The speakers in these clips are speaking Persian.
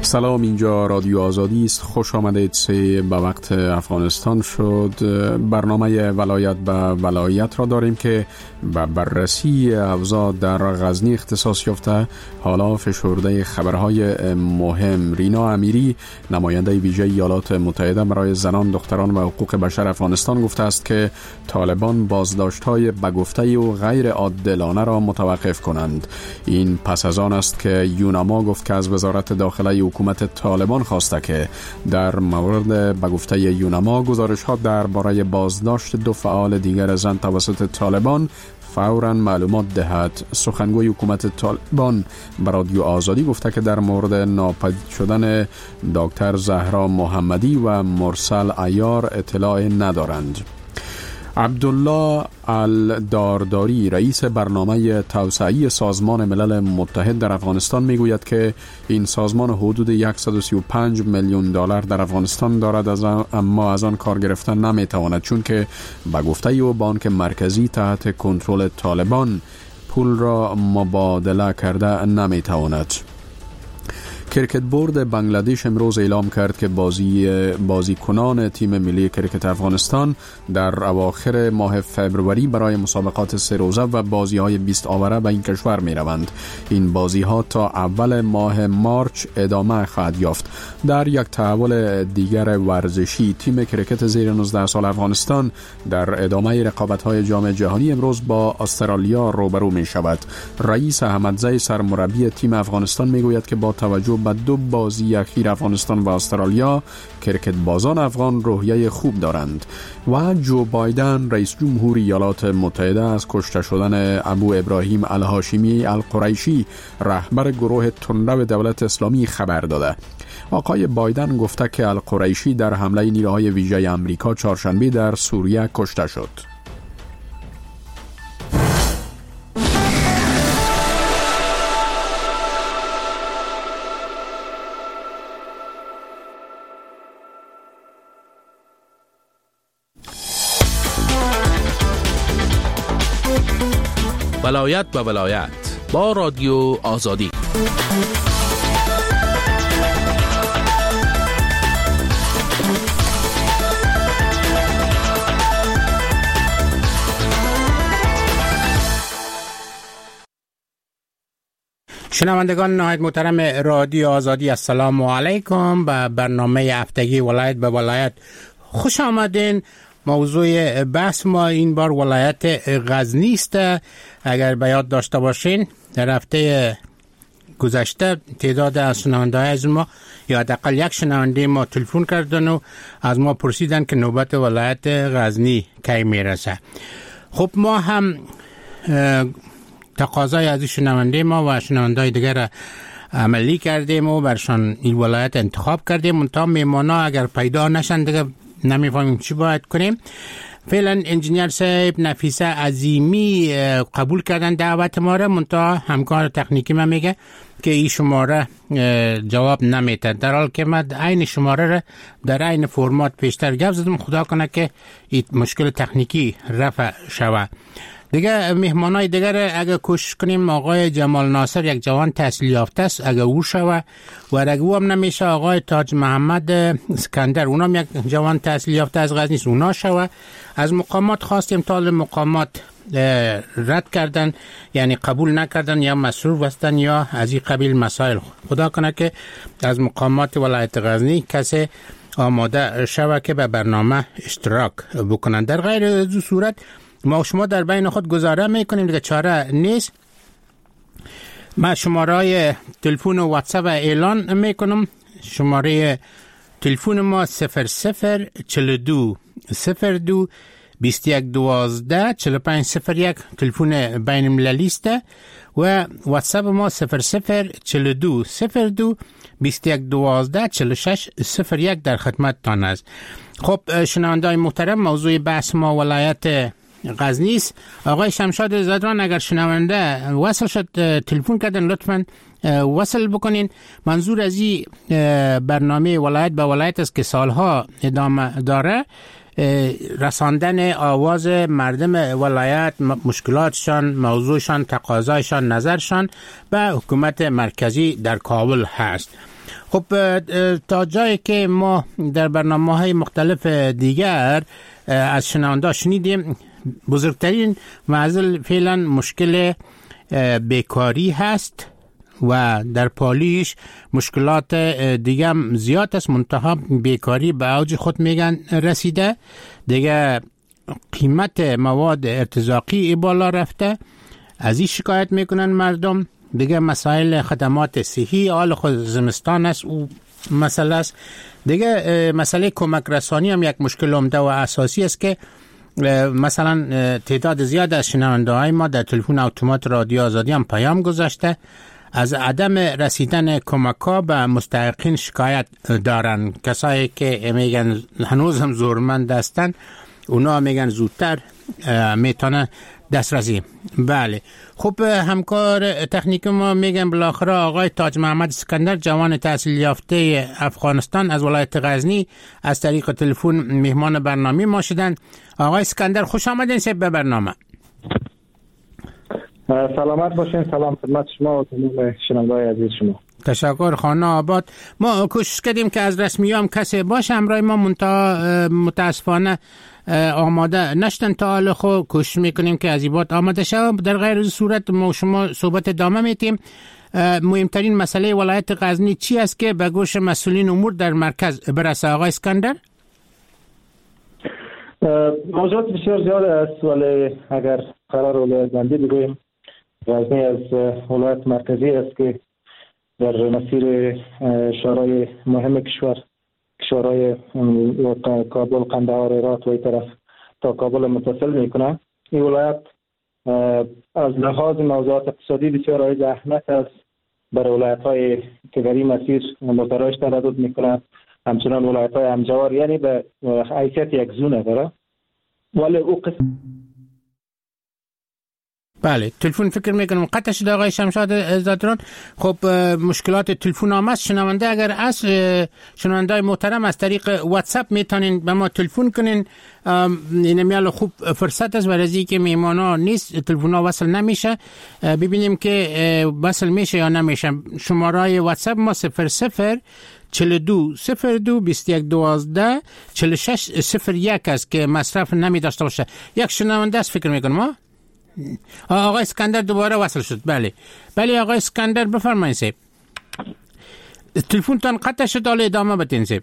سلام، اینجا رادیو آزادی است. خوش آمدید. به وقت افغانستان شد. برنامه ولایت به ولایت را داریم که به بررسی اوضاع در غزنی اختصاص یافته. حالا فشرده خبرهای مهم. رینا امیری، نماینده ویژه ایالات متحده برای زنان، دختران و حقوق بشر افغانستان، گفته است که طالبان بازداشت‌های به گفته و غیر عادلانه را متوقف کنند. این پس از آن است که یوناما گفت که از وزارت داخله حکومت طالبان خواسته که در مورد به گفته یوناما گزارش‌ها درباره بازداشت 2 فعال دیگر زن توسط طالبان فوراً معلومات دهد. سخنگوی حکومت طالبان به رادیو آزادی گفته که در مورد ناپدید شدن دکتر زهرا محمدی و مرسل عیار اطلاع ندارند. عبدالله الدارداری، رئیس برنامه توسعه‌ای سازمان ملل متحد در افغانستان، میگوید که این سازمان حدود 135 میلیون دلار در افغانستان دارد، اما از آن کار گرفتن نمیتواند، چون که به گفته او بانک مرکزی تحت کنترل طالبان پول را مبادله کرده نمیتواند. کرکت بورد بنگلادش امروز اعلام کرد که بازیکنان تیم ملی کرکت افغانستان در اواخر ماه فبروری برای مسابقات 3 روزه و بازی‌های 20 آوره به این کشور می‌روند. این بازی‌ها تا اول ماه مارچ ادامه خواهد یافت. در یک تحول دیگر ورزشی، تیم کرکت زیر 19 سال افغانستان در ادامه رقابت‌های جام جهانی امروز با استرالیا روبرو می‌شود. رئیس احمدزی، سرمربی تیم افغانستان، می‌گوید که با توجه به 2 بازی اخیر افغانستان و استرالیا، کرکت بازان افغان روحیه خوب دارند. و جو بایدن، رئیس جمهور ایالات متحده، از کشته شدن ابو ابراهیم الهاشمی القریشی، رهبر گروه تندرو دولت اسلامی، خبر داده. آقای بایدن گفته که القریشی در حمله نیروهای ویژه آمریکا چهارشنبه در سوریه کشته شد. ولایت به ولایت با رادیو آزادی. شنوندگان نهایت محترم رادیو آزادی، السلام علیکم. به برنامه هفتگی ولایت به ولایت خوش آمدین. موضوع بحث ما این بار ولایت غزنی است. اگر به یاد داشته باشین در هفته گذشته تعداد از شنونده‌های از ما، یا حداقل یک شنونده ما تلفن کردن و از ما پرسیدن که نوبت ولایت غزنی کی میرسه. خب ما هم تقاضای از شنونده ما و شنونده‌های دیگر عملی کردیم و برشان این ولایت انتخاب کردیم. منتها میمانا اگر پیدا نشن دیگه نمیفهمیم چی باید کنیم. فعلا انجینیر صاحب نفیسه عظیمی قبول کردن دعوت ما را، منتها همکار تکنیکی ما میگه که این شماره جواب نمیده، در حال که من این شماره را در این فرمات پیشتر گفت زدم. خدا کنه که این مشکل تکنیکی رفع شود. دیگه مهمانای دیگر اگه کوشش کنیم، آقای جمال ناصر یک جوان تحصیل یافته است، اگه او شوه، و اگه او هم نمیشه آقای تاج محمد اسکندر، اونم یک جوان تحصیل یافته از غزنی است، اونا شوه. از مقامات خواستیم، تا مقامات رد کردن، یعنی قبول نکردن یا مصروف هستن یا از این قبیل مسائل. خدا کنه که از مقامات ولایت غزنی کسی آماده شوه که به برنامه اشتراک بکنن. در غیر از صورت ما شما در بین خود گزاره میکنیم، دیگه چاره نیست. ما شماره تلفن و واتساپ اعلان میکنم. شماره تلفن ما 0042 02 2112 4501 تلفن بین المللی است و واتساپ ما 0042 02 2112 4601 در خدمت تان است. خب شنونده‌های محترم، موضوع بحث ما ولایت غزنی است. آقای شمشاد زدران، اگر شنونده وصل شد تلفن کردن لطفاً وصل بکنین. منظور از این برنامه ولایت به ولایت است که سالها ادامه داره، رساندن آواز مردم ولایت، مشکلاتشان، موضوعشان، تقاضایشان، نظرشان به حکومت مرکزی در کابل هست. خب تا جایی که ما در برنامه‌های مختلف دیگر از شنونده شنیدیم، بزرگترین معضل فعلا مشکل بیکاری هست و در پالیش مشکلات دیگه هم زیاد است، منتها بیکاری به اوج خود میگن رسیده دیگه. قیمت مواد ارتزاقی بالا رفته، از این شکایت میکنن مردم دیگه. مسائل خدمات صحی حال خود زمستان است و مسئله است دیگه. مسئله کمک رسانی هم یک مشکل عمده و اساسی است که مثلا تعداد زیاد از شنونده های ما در تلفن اتومات رادیو آزادی هم پیام گذاشته از عدم رسیدن کمک ها به مستحقین شکایت دارن. کسایی که میگن هنوز هم زورمند هستن اونا میگن زودتر میتونه دسترسی. بله خب همکار تکنیک ما میگن بالاخره آقای تاج محمد اسکندر جوان تحصیل یافته افغانستان از ولایت غزنی از طریق تلفن مهمان برنامه ما شدن. آقای اسکندر خوش آمدین به برنامه. سلامت باشین. سلام خدمت شما و تمام شنونده‌های عزیز شما. تشکر. خانه آباد. ما کوشش کردیم که از رسمی هم کسی باشه همراه ما، متاسفانه آماده نشدن تا حال. خود کوشش میکنیم که از این بات آماده شود. در غیر صورت ما شما صحبت ادامه میتیم. مهمترین مسئله ولایت غزنی چی است که به گوش مسئولین امور در مرکز برسه آقای اسکندر؟ موضوعات بسیار زیاد است، ولی اگر قرار ولایت بندی بگوییم، غزنی از ولایت مرکزی است که در مسیر شهرهای مهم کشور، کشورهای کابل، قندهار، هرات و این طرف تا کابل متصل میکنه. این ولایت از لحاظ موضوعات اقتصادی بسیار های اهمیت است برای ولایت های که در این مسیر مترایش تردد میکنه، همچنان ولایت های همجوار، یعنی به حیثیت یک زونه داره. ولی او قسم بله تلفن فکر میکنم قطع شده آقای شمشاد زادران. خب مشکلات تلفن هم است. شنونده اگر از شنونده محترم از طریق واتساپ میتونین به ما تلفن کنین، این میال خوب فرصت است برای اینکه میهمانا نیست تلفن ها وصل نمیشه، ببینیم که وصل میشه یا نمیشه. شماره واتساپ ما 00 42 02 21 12 46 01 است که مصرف نمی داشته باشه. یک شنونده است فکر میکنم ما. آقای اسکندر دوباره وصل شد. بله آقای اسکندر بفرمایید سیب. تلفن تان قطع شد، حالا ادامه بدین سیب.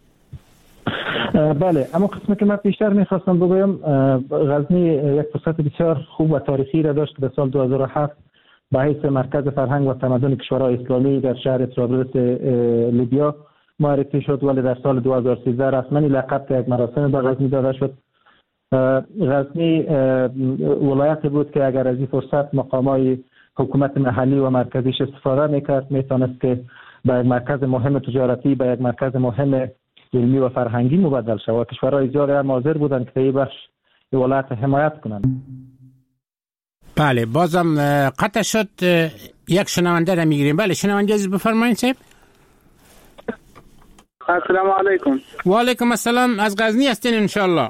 بله، اما قسمی که من بیشتر میخواستم بگویم، غزنی یک فرصت بسیار خوب و تاریخی را داشت که در سال 2007 به حیث مرکز فرهنگ و تمدن کشورهای اسلامی در شهر طرابلس لیبیا معرفی شد، ولی در سال 2013 رسما لقب که یک مراسم به غزنی داده شد. غزنی ولایتی بود که اگر از این فرصت مقامات حکومت محلی و مرکزیش استفاده میکرد، میتونست که به یک مرکز مهم تجارتی، به یک مرکز مهم علمی و فرهنگی مبدل شد و کشورهای زیادی هم حاضر بودند که این بخش ولایت حمایت کنند. بله بازم قطع شد. یک شنونده را میگیریم. بله شنونده عزیز بفرمایید صاحب. السلام علیکم. و علیکم السلام. از غزنی هستین انشالله؟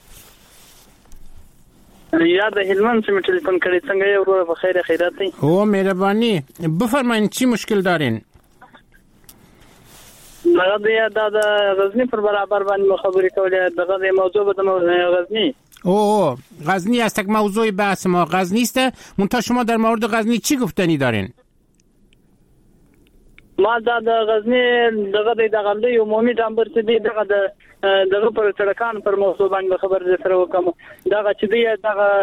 یاد هلمند چې تلیفون کړی، څنګه یې ورور په خیر خیرات دی؟ او مهرباني. بفرمایئ چی مشکل دارین؟ دغه د غزنی پر برابر باندې خبرې کولې. دغه د موضوع به د غزنی. او غزنی است، یک موضوع بحث ما غزنی است. منتها شما در مورد غزنی چی گفتنی دارین؟ ما د غزنی دغه د عمومي ډامبر چې دی دغه پر سړکان پر موضوع باندې خبر سره وکم. دغه چې دی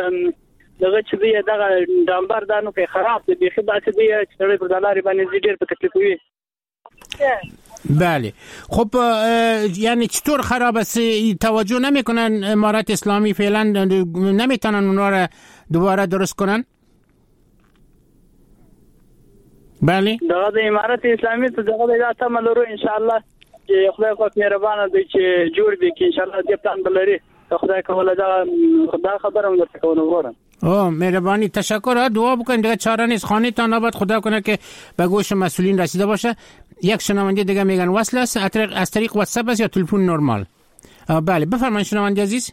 دغه ډامبر دانو کې خراب دی، به خدای چې دی چې پر دلاري باندې ډیر په تکلیف وي. بله خب یعنی چطور خراب است؟ توجه نمیکنن امارات اسلامی فعلا نمیتونن اونا را دوباره درست کنن؟ بله دغه د امارات اسلامی ته دغه د تمه لرو ان شاء الله چې خدای پاک مهربانه دی چې جوړ دی، کې ان شاء الله دې پلان بلري. خدای کوله دا خبرم درته کوم وروره. اوه مهربانی، تشکر. دعا بکنید دیگه چاره نیست. خانه تان آباد، خدا کنه که به گوش مسئولین رسیده باشه. یک شنونده دیگه میگن وصل است از طریق واتساپ است یا تلفن نرمال؟ بله بفرمایید شنونده عزیز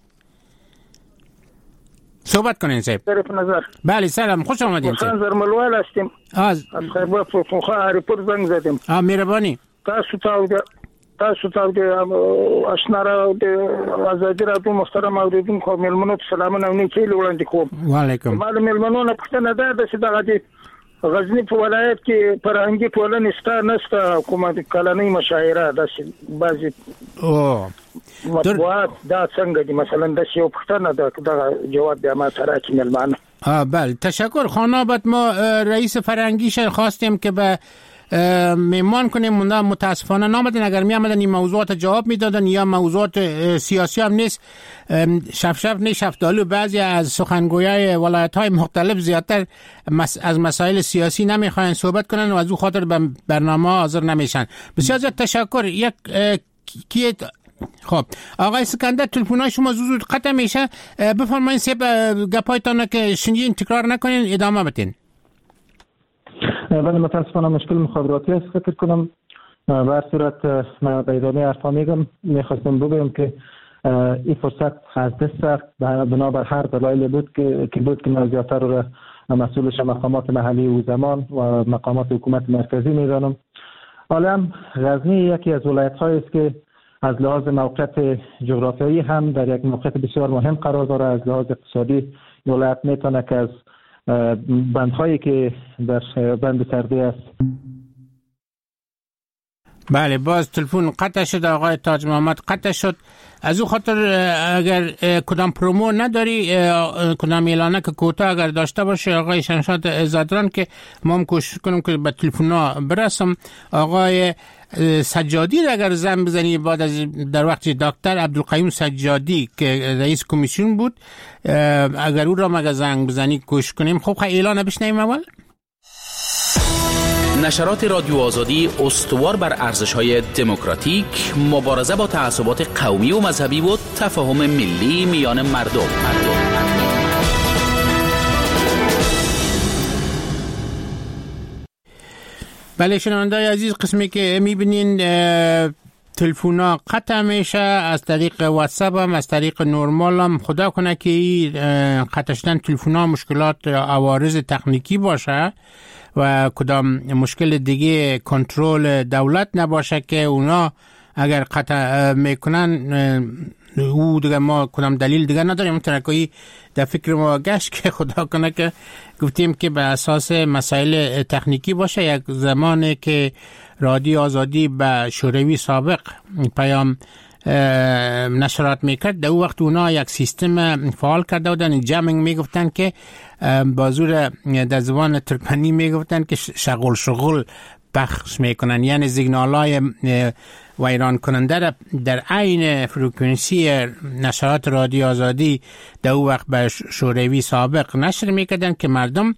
صحبت کنین صاحب. طرف نظر. بله سلام، خوش آمدین صاحب. نظر ملوال هستیم. از خیبر پرخوخه هریپور زنگ زدیم. مهربانی. تاسو ته آشنا را د آزادي راډیو محترم اوریدونکو ملمنو سلامونه نیکي وړاندې کوم. وعلیکم. ملمنو نه پښتنه ده چې دغه غزنی په ولایت کې فرهنګي ټولنې نشته کومه کلنۍ مشاعره د بعضي مطبوعات دا څنګه دي مثلا د یو پښتنه د جواب د ما سره کې ملمانه. بله تشکر خانابت. ما رئیس فرهنگیش خواستیم که به میمان کنیم، متاسفانه نامدن. اگر می آمدن این موضوعات جواب میدادن یا موضوعات سیاسی هم نیست، شفشف نیست شفتالو. بعضی از سخنگویای ولایت های مختلف زیادتر از مسائل سیاسی نمیخواین صحبت کنن و از او خاطر به برنامه حاضر نمیشن. بسیار زیاد تشکر. یک خب آقای اسکندر تلفن‌های شما زود قطع میشه، بفرمایید سه گپایتان که شنیدین تکرار نکنین ادامه بدین. بله متاسفانه مشکل مخابراتی است فکر کنم. به هر صورت من به ادامه حرفا میخواستم بگویم که این فرصت از دست بنابر هر دلایل بود که من زیادتر را مسئولش مقامات محلی و زمان و مقامات حکومت مرکزی میدانم. حالا غزنی یکی از ولایت‌هایی است که از لحاظ موقعیت جغرافیایی هم در یک موقعیت بسیار مهم قرار داره. از لحاظ اقتصادی ولایت میتونه که از بندهایی که در بند سردی است. بله باز تلفن قطع شد. آقای تاج محمد قطع شد. از او خاطر اگر کدام پرومو نداری، کدام اعلانه که کوتاه اگر داشته باشه آقای شمشاد زادران که ما هم کوشش کنم که به تلفن‌ها برسم. آقای سجادی را اگر زنگ بزنی بعد از در وقت دکتر عبدالقیوم سجادی که رئیس کمیسیون بود، اگر او را مگه زنگ بزنی کوشش کنیم. خب اعلان بشنویم اول. نشرات رادیو آزادی استوار بر ارزش‌های دموکراتیک، مبارزه با تعصبات قومی و مذهبی و تفاهم ملی میان مردم. بله شنونده‌های عزیز، قسمی که می‌بینین تلفن‌ها قطع میشه از طریق واتساپ هم از طریق نورمال هم. خدا کنه که قطع شدن تلفن‌ها مشکلات عوارض تکنیکی باشه و کدام مشکل دیگه کنترل دولت نباشه که اونا اگر قطع میکنن او دیگه ما کدام دلیل دیگه نداریم. ترکایی در فکر ما گشت که خدا کنه که گفتیم که به اساس مسائل تکنیکی باشه. یک زمانی که رادیو آزادی به شوروی سابق پیام نشرات میکرد، در اون وقت اونا یک سیستم فعال کرده بودن، جامینگ میگفتن که بازور در زبان ترکمنی میگفتن که شغل پخش میکنن، یعنی سیگنالای ویران کننده در عین فرکانسی نشرات رادیو آزادی در اون وقت به شوروی سابق نشر میکردن که مردم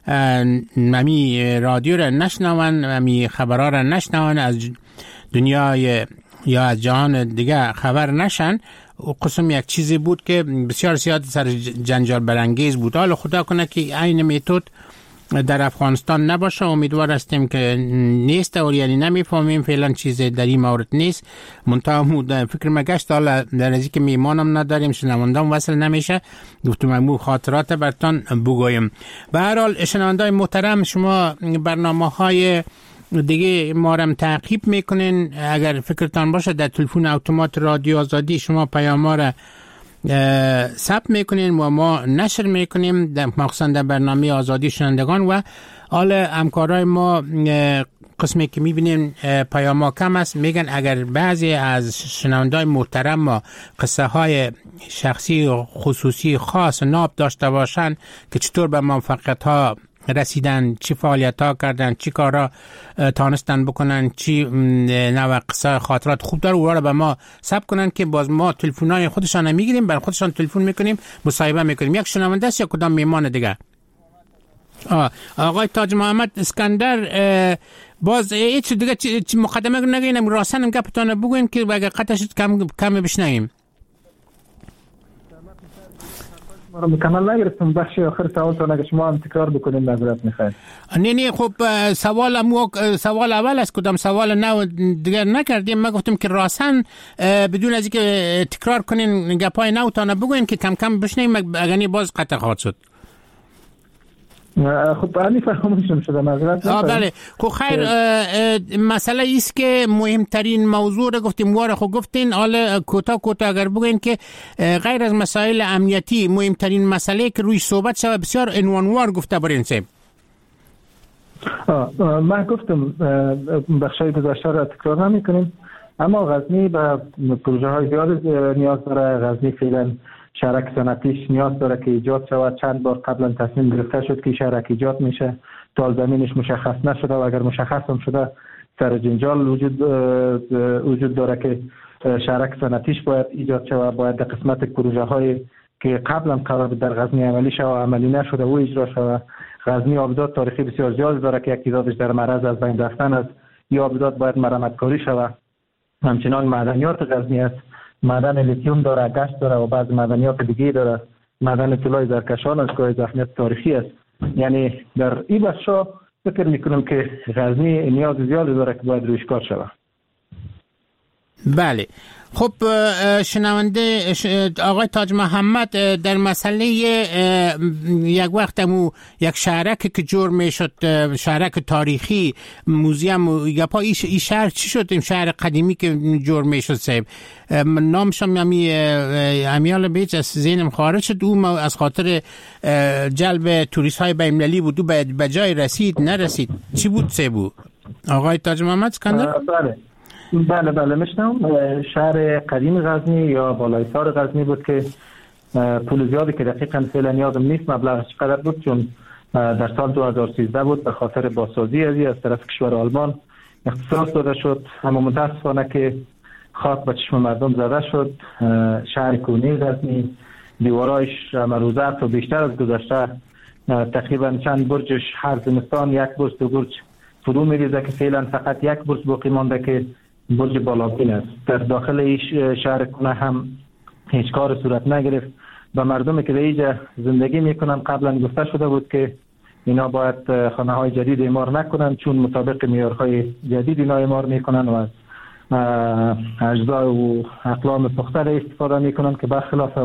امی رادیو را نشنون، امی خبرها را نشنون، از دنیای یا از جهان دیگه خبر نشن. و قسم یک چیزی بود که بسیار زیاد سر جنجال برانگیز بود. حالا خدا کنه که این متد در افغانستان نباشه. امیدوار هستیم که نیست و یعنی نمیفهمیم فعلا چیز در این مورد نیست. منتها فکر مگشت حالا در ازی که میمانم نداریم، شنوندام وصل نمیشه، گفتم امو خاطرات برتان بگویم. به هر حال شنوندای محترم، شما برنامه‌های دیگه ما رو تعقیب میکنین. اگر فکرتان باشه در تلفن اتومات رادیو آزادی شما پیام را ثبت میکنین و ما نشر میکنیم، مخصوصا در برنامه آزادی شنوندگان. و حال همکارای ما قسمی که میبینیم پیام ها کم است، میگن اگر بعضی از شنوندای محترم ما قصه های شخصی و خصوصی خاص ناب داشته باشن که چطور به موفقیت ها رسیدن، چی فعالیت ها کردن، چی کارا تانستن بکنن، چی نوع قصه خاطرات خوب داره، اونا رو به ما ثبت کنن که باز ما تلفن‌های خودشان میگیریم، بر خودشان تلفن میکنیم، مصاحبه میکنیم. یک شنونده است یا کدام میهمان دیگه؟ آقای تاج محمد اسکندر، باز هیچ دیگه مقدمه نگین، راسن گپتون بگوین که اگه قطع شد کم بشنویم. مکمل نگرفتم. بخش آخر سوالتون اگه شما هم تکرار بکنید معذرت میخوایم. نه خب سوال اول است، کدام سوال نو دیگر نکردیم. ما گفتم که راسن بدون از اینکه تکرار کنین گپای نو تانه بگوین که کم کم بشنیم، اگه باز قطع خواهد شد. خب همین فراموشم شده معذرت. بله خب خیر، مسئله ایست که مهمترین موضوع رو گفتیم واره خب گفتین. حالا کوتاه اگر بگین که غیر از مسائل امنیتی مهمترین مسئله که روی صحبت شده بسیار عنوانوار گفته برین سیب. من گفتم بخشای گذشته را تکرار نمی کنیم، اما غزنی به پروژه های زیاد نیاز داره. غزنی فعلا شهرک صنعتیش نیاز داره که ایجاد شود. چند بار قبلا تصمیم گرفته شد که شهرک ایجاد میشه، تا زمینش مشخص نشده و اگر مشخص هم شده سر جنجال وجود داره که شهرک صنعتیش باید ایجاد شود. باید در قسمت پروژه های که قبلا قرار در غزنی عملی شود و عملی نشده و اجرا شود. غزنی آبدات تاریخی بسیار زیاد داره که یک تعدادش در معرض از بین رفتن است. یا آبدات باید مرمت کاری شود. همچنان معدنیات غزنی است، معدن لیتیوم داره، گشت داره و بعض معدنیات دیگه داره. معدن طلای زرکشان است که اهمیت تاریخی است. یعنی در این بخشا فکر میکنم که غزنی نیاز زیادی داره که باید رویش کار شود. بله خب شنونده آقای تاج محمد، در مسئله یک وقت یک شهرک که جور می شد، شهرک تاریخی موزیم گپا، این شهر چی شد؟ این شهر قدیمی که جور می شد صاحب نامش هم امیال بیچ از ذهنم خارج شد. او از خاطر جلب توریست های بین‌المللی بود، او به جای رسید نرسید. چی بود صاحب آقای تاج محمد اسکندر؟ بله میشنم. شهر قدیم غزنی یا بالایسار غزنی بود که پول زیادی که دقیقاً فعلا یادم نیست مبلغش چقدر بود، چون در سال 2013 بود به خاطر بازسازی از طرف کشور آلمان اختصاص داده شد. اما متاسفانه که خاک به چشم مردم زده شد. شهر کونی غزنی دیوارایش مروزه و بیشتر از گذشته تقریبا چند برجش هر زمستان یک برج دو برج فرو میریزه که فعلا فقط یک برج باقی مانده که برج بالابین است. در داخل این شهر کنه هم هیچ کار صورت نگرفت. به مردمی که در اینجا زندگی میکنن قبلا گفته شده بود که اینا باید خانه های جدید اعمار نکنن، چون مطابق معیارهای جدید اینا اعمار میکنن و از اجزا و اقلام پخته استفاده میکنن که برخلاف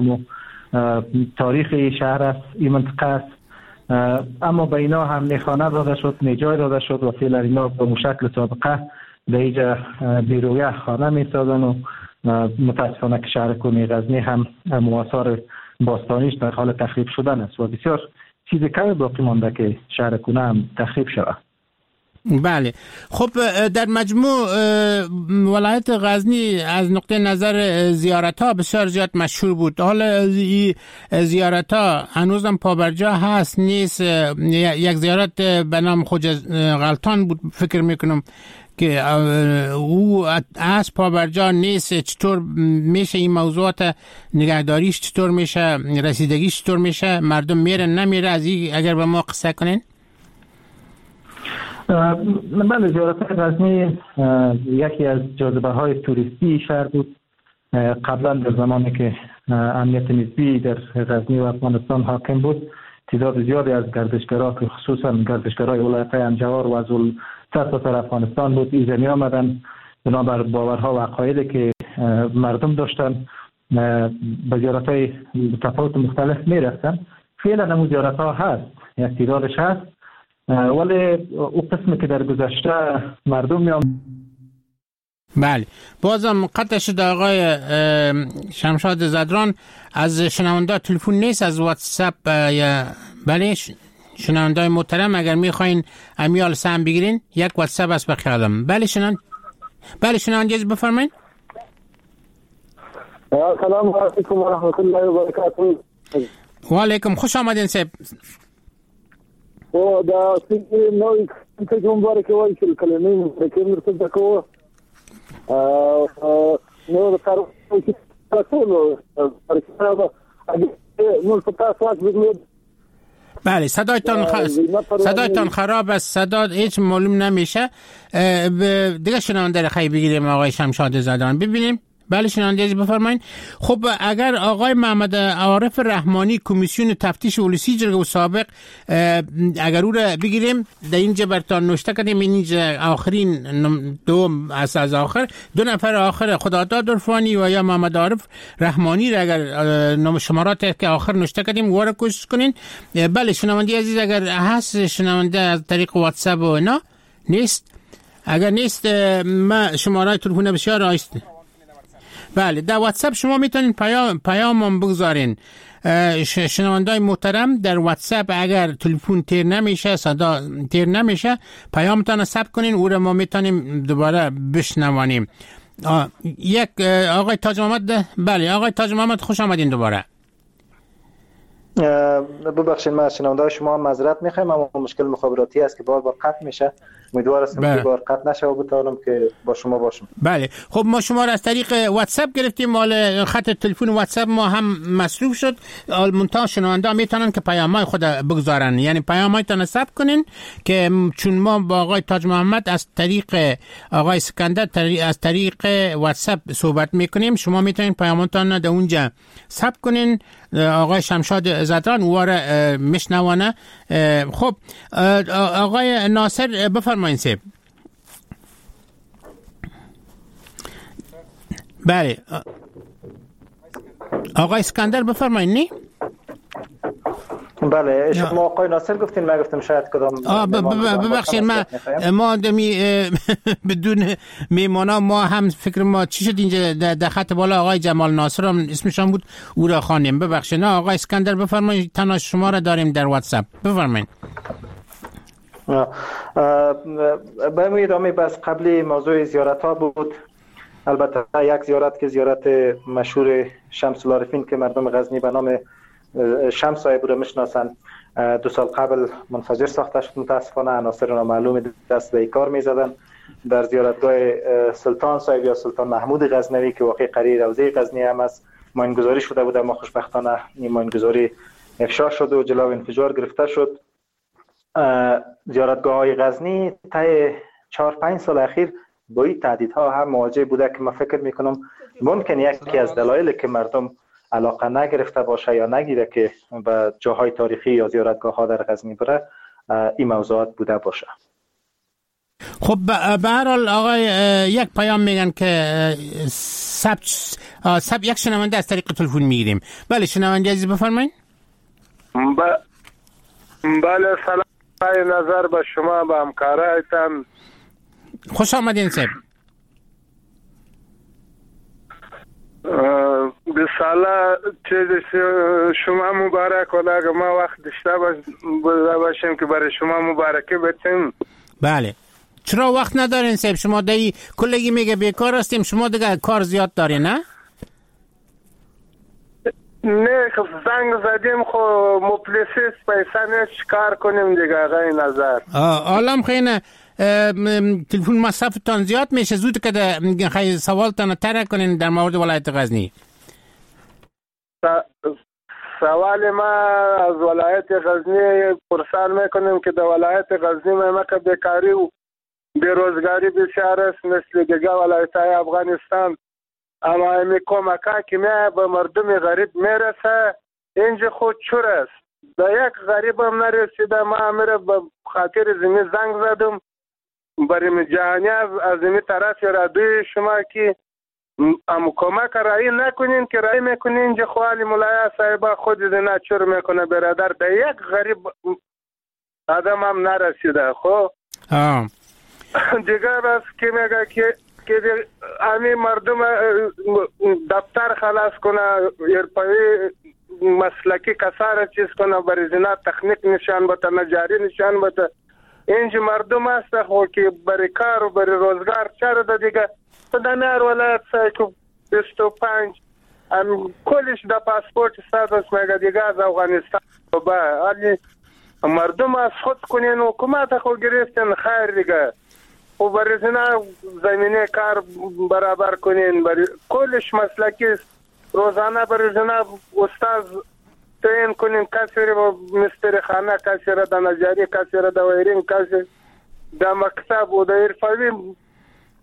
تاریخ شهر است این منطقه است. اما به اینا هم نیخانه داده شد، نیجای داده شد و فعلا اینا به مشکل سابقه در اینجا بیرویه خانه می سازن و متاسفانه که شهر کنی غزنی هم آثار باستانیش در حال تخریب شدن است و بسیار چیز کمی باقی مانده که شهر کنی هم تخریب شود. بله خب در مجموع ولایت غزنی از نقطه نظر زیارت ها بسیار زیاد مشهور بود. حالا زیارت ها هنوزم پابرجا هست نیست؟ یک زیارت به نام خواجه غلطان بود فکر میکنم که او از پابرجا نیست. چطور میشه این موضوعات نگهداریش، چطور میشه رسیدگیش، چطور میشه مردم میرن نمیره؟ از این اگر به ما قصه کنین. بله زیارت غزنی یکی از جاذبه های توریستی شهر بود. قبلا در زمانی که امنیت نسبی در غزنی و افغانستان حاکم بود تعداد زیادی از گردشگرها که خصوصا گردشگرای ولایت انجوار و از سرتاسر افغانستان بود اینجا می آمدن بنابر باورها و عقایدی که مردم داشتن به زیارت های تفاوت مختلف می رفتن. فعلا همون زیارت ها هست، یک تعدادش هست، ولی او قسمی که در گذشته مردم میام. بله بازم قطع شد آقای شمشاد زدران. از شنونده تلفن نیست، از واتساپ یا بله شنونده محترم اگر میخواین امیال سهم بگیرین یک واتساپ است بخیالم. بله شنونده بفرمایین. سلام علیکم و رحمت الله و برکاته. و علیکم خوش آمدین صاحب. او دا سیدی نوی کنتج مبارک وای که کلمه مبارکه مرتبه کو نو کارو که تاسو برکه اگه مول پتا سوات بگید. بله صدایتان خراب است، صدا هیچ معلوم نمیشه. دیگه شنونده خیلی بگیریم آقای شمشاد زدران ببینیم. بله شنونده عزیز بفرمایید. خب اگر آقای محمد عارف رحمانی کمیسیون تفتیش ولسی جرگه سابق اگر او را بگیریم در اینجا برتان نوشته کردیم، اینجا آخرین دو از آخر دو نفر آخر خداداد عرفانی و یا محمد عارف رحمانی را اگر شمارات که آخر نوشته کردیم وارد کوشش کنین. بله شنونده عزیز اگر هست شنونده از طریق واتساپ و اینا نیست، اگر نیست ما شماره تلفن بسیار آیست. بله در واتساپ شما میتونین پیام بگذارین. شنوندای محترم در واتساپ اگر تلفن تیر نمیشه، صدا تیر نمیشه، پیامتان ثبت کنین، او را ما میتونیم دوباره بشنوانیم. یک آقای تاج محمد. بله آقای تاج محمد خوش آمدین دوباره. ببخشید ما شنونده شما معذرت میخوایم، اما مشکل مخابراتی است که بار قطع میشه. امیدوار هستم که بار قطع نشه و بتونم که با شما باشم. بله خب ما شما را از طریق واتساپ گرفتیم، مال خط تلفن واتساپ ما هم مصروف شد. منتها شنونده میتونن که پیامای خود بگذارن، یعنی پیامایتان ثبت کنین که چون ما با آقای تاج محمد از طریق آقای اسکندر از طریق واتساپ صحبت میکنیم، شما میتونین پیاماتون در اونجا ثبت کنین. آقای شمشاد زدران واره میشنوانه. خب آقای ناصر بفرمایید سیب. بله آقای اسکندر بفرمایید. نی بله شما آقای ناصر گفتین، من گفتم شاید کدام. ببخشید ما بدون میمانا ما هم فکر ما چی شد اینجا در خط بالا آقای جمال ناصر هم اسمشان بود او را خوانیم. ببخشید. نه آقای اسکندر بفرمایید، تنها شما را داریم در واتساپ. بفرمایید. به ادامه بس قبلی موضوع زیارت ها بود. البته یک زیارت که زیارت مشهور شمس العارفین که مردم غزنی به نام شمس صاحب رو میشناسن 2 سال قبل منفجر ساخته شد. متاسفانه عناصر نامعلوم دست به کار میزدن در زیارتگاه سلطان صاحب یا سلطان محمود غزنوی که واقع قریه روضه غزنی هم است ماینگذاری شده بود، اما خوشبختانه این ماینگذاری افشا شد و جلو انفجار گرفته شد. زیارتگاه های غزنی طی 4-5 سال اخیر با این تهدیدها هم مواجه بوده که من فکر میکنم ممکن یکی از دلایلی که مردم علاقه نگرفته باشه یا نگیره که به جاهای تاریخی یا زیارتگاه ها در غزنی بره این موضوعات بوده باشه. خب به هر حال آقای یک پیام میگن که سب یک شنونده از طریق تلفن میگیریم. بله شنونده عزیز بفرمایید. بله سلام نظر به شما به همکارایتان. خوش آمدین صاحب. بساله چیز شما مبارک ولی اگر ما وقت داشته باشیم که برای شما مبارکه بتیم. بله چرا وقت ندارین صاحب؟ شما دایی کلگی میگه بیکار هستیم، شما دیگه کار زیاد دارین نه؟ نه خب زنگ زدیم خب مفلسیست پیسه نیست کار کنیم دیگه آقای نظر. عالم خیلی تلفن مصرفتان زیاد میشه، زود که خیلی سوالتان ترک کنین در مورد ولایت غزنی. سوال ما از ولایت غزنی پرسان میکنیم که در ولایت غزنی ما که بیکاری و بیروزگاری بسیار است مثل دیگه ولایت های افغانستان، اما امی کمکه که به مردم غریب میرسه اینجا خود چور است. در یک غریب هم نرسیده. ما میره به خاطر زمین زنگ زدم برای جهانی از این طرف رادوی شما که کمک رایی نکنین که رایی میکنین اینجا خوالی ملای صاحبه خود دینا چور میکنه برادر. در یک غریب آدم هم نرسیده. خب دیگر است که میگه که همین مردم دفتر خلاص کنه ارپایی مسلکی کسار چیز کنه برای زنا تکنیک نشان بده نجاری نشان بده. اینجا مردم هست خو که برای کار و برای روزگار چرا ده دیگه پدنار ولایت سایکو 25 کلش ده پاسپورت سادس میگه دیگه از افغانستان با علی مردم از خود کنین و حکومت خو گرفتن خیر دیگه و برای زنا زمینه کار برابر کنین برای کلش مسلکی روزانه برای زنا استاد تعیین کنین کسی را مستر خانه کسی را در نجاری کسی را در ویرین کسی در مکتب و در ارفاوی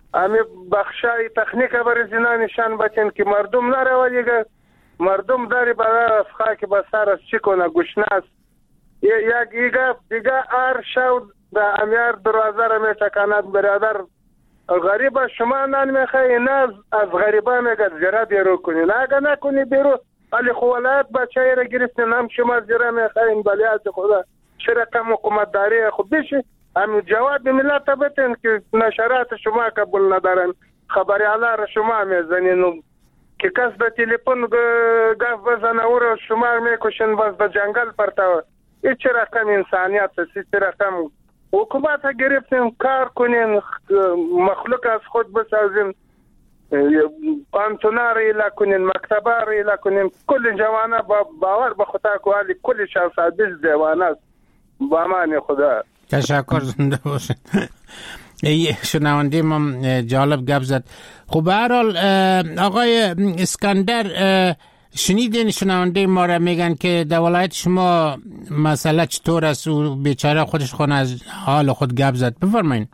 امی بخشای تکنیک برای زنا نشان بچن که مردم نره دیگه مردم داری برای افخا که با سرش چی کنه گشناس یک دیگه هر شو در امیار دروازه را می تکاند برادر غریب شما نان میخوایی نه از غریبا میگه زیرا بیرو کنی نه اگه نکنی بیرو ولی خوالات بچه را گرفتین هم شما زیرا میخوایین بلیات خدا چه رقم حکومت داری خود بشه هم جواب ملت بتین که نشرات شما قبول ندارن خبری علا را شما میزنین که کس به تلفن گفت بزنه او را شما میکشن باز به جنگل پرتاوه این چه رقم انسانیت است چه رقم حکومت ها گرفتین کار کنین مخلوق از خود بسازین پانتونا را ایلا کنین مکتبه را ایلا کنین کل جوانه باور به خدا کوالی کل شانسادیش جوانه است با امان خدا تشکر زنده باشین. شنونده ما جالب گپ زد. خب به هر حال آقای اسکندر شنیدین شنونده ما را میگن که در ولایت شما مسئله چطور است و بیچاره خودش خونه از حال خود گپ زد. بفرمایید.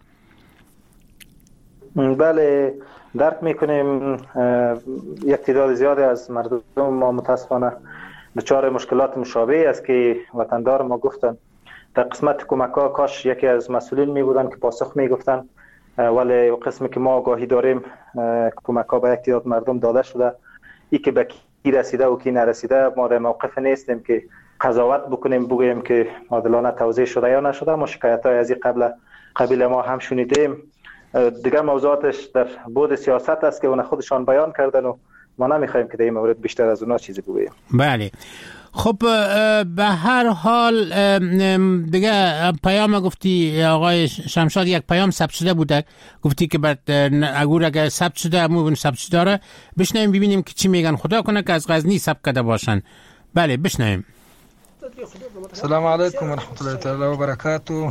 بله درک میکنیم یک تعداد زیادی از مردم ما متاسفانه دچار مشکلات مشابه است که وطندار ما گفتن. در قسمت کمک ها کاش یکی از مسئولین می بودن که پاسخ می گفتن ولی قسمی که ما آگاهی داریم کمک ها به یک تعداد مردم داده شده. ای که به کی رسیده و کی نرسیده ما در موقف نیستیم که قضاوت بکنیم بگوییم که عادلانه توزیع شده یا نشده. ما شکایت های از این قبیل ما هم شنیدیم. دیگر موضوعاتش در بود سیاست است که اون خودشان بیان کردن و ما نمیخوایم که در این مورد بیشتر از اونا چیزی بگوییم. بله خب به هر حال دیگه پیام گفتی آقای شمشاد یک پیام ثبت شده بوده گفتی که بعد اگر ثبت شده همون ثبت شده داره بشنویم ببینیم که چی میگن. خدا کنه که از غزنی ثبت کرده باشن. بله بشنویم. السلام علیکم و رحمت الله تعالی و برکاته.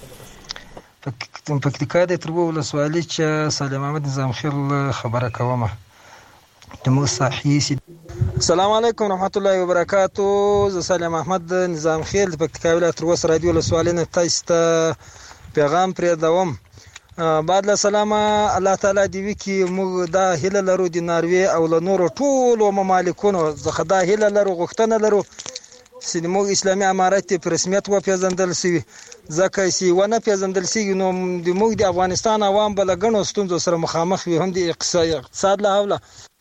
پکتیکا د تربو ولسوالۍ چې سالم احمد نظام خیل خبره کومه دمو صحیح. السلام علیکم رحمت الله و برکاته. ز سالم احمد نظام خیل د پکتیکا ولایت تربو رادیو ولسوالۍ نه تاسو ته پیغام پرې دوم. بعد له سلام الله تعالی دی وی کی موږ دا هله لرو د ناروی او له نورو ټولو ممالکونو زخه دا هله لرو غوښتنه لرو چې موږ اسلامي امارت په رسمیت و پیژندل شي ځکه چې ونه پیژندل شي نو د موږ د افغانستان عوام بل غنو ستونزو سره مخامخ وي هم د اقتصاد له حواله.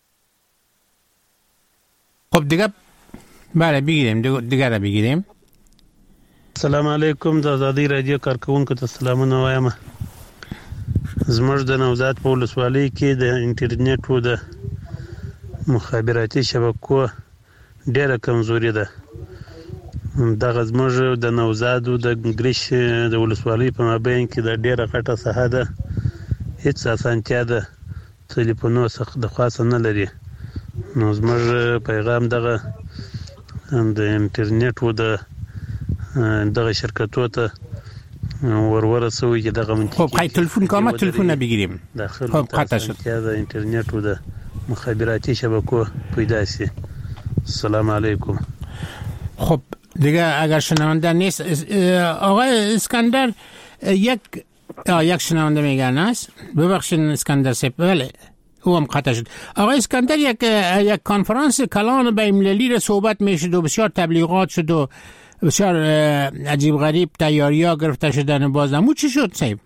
خب دیگه بله بگیریم دیگه را بگیریم. السلام علیکم د آزادی رادیو کارکونکو ته سلامونه وایم. زموږ د نوزاد په ولسوالۍ کې د انټرنیټ او د مخابراتي شبکو ډېره کمزوري ده. دغه زموږ د نوزاد او د ګریش د ولسوالۍ په مابین کې د ډېره غټه ساحه ده. هیڅ اسانتیا ده تلیفونو څخه د خاصه نه لري. نو زموږ پیغام دغه د انټرنیټ او دغه شرکتو ته ورسوي چې دغه منطقه خب خیلی تلفن که ما تلفن نبگیریم. خب قطع شد. د انټرنیټ او د مخابراتي شبکو پیدا شي. السلام علیکم. خب دیگه اگر شنونده نیست آقای اسکندر یک شنونده میگن است. ببخشید اسکندر صاحب. بله او هم قطع شد. آقای اسکندر یک کنفرانس کلان بین‌المللی را صحبت میشد و بسیار تبلیغات شد و بسیار عجیب غریب تیاری‌ها گرفته شدن. بازم چی شد صاحب؟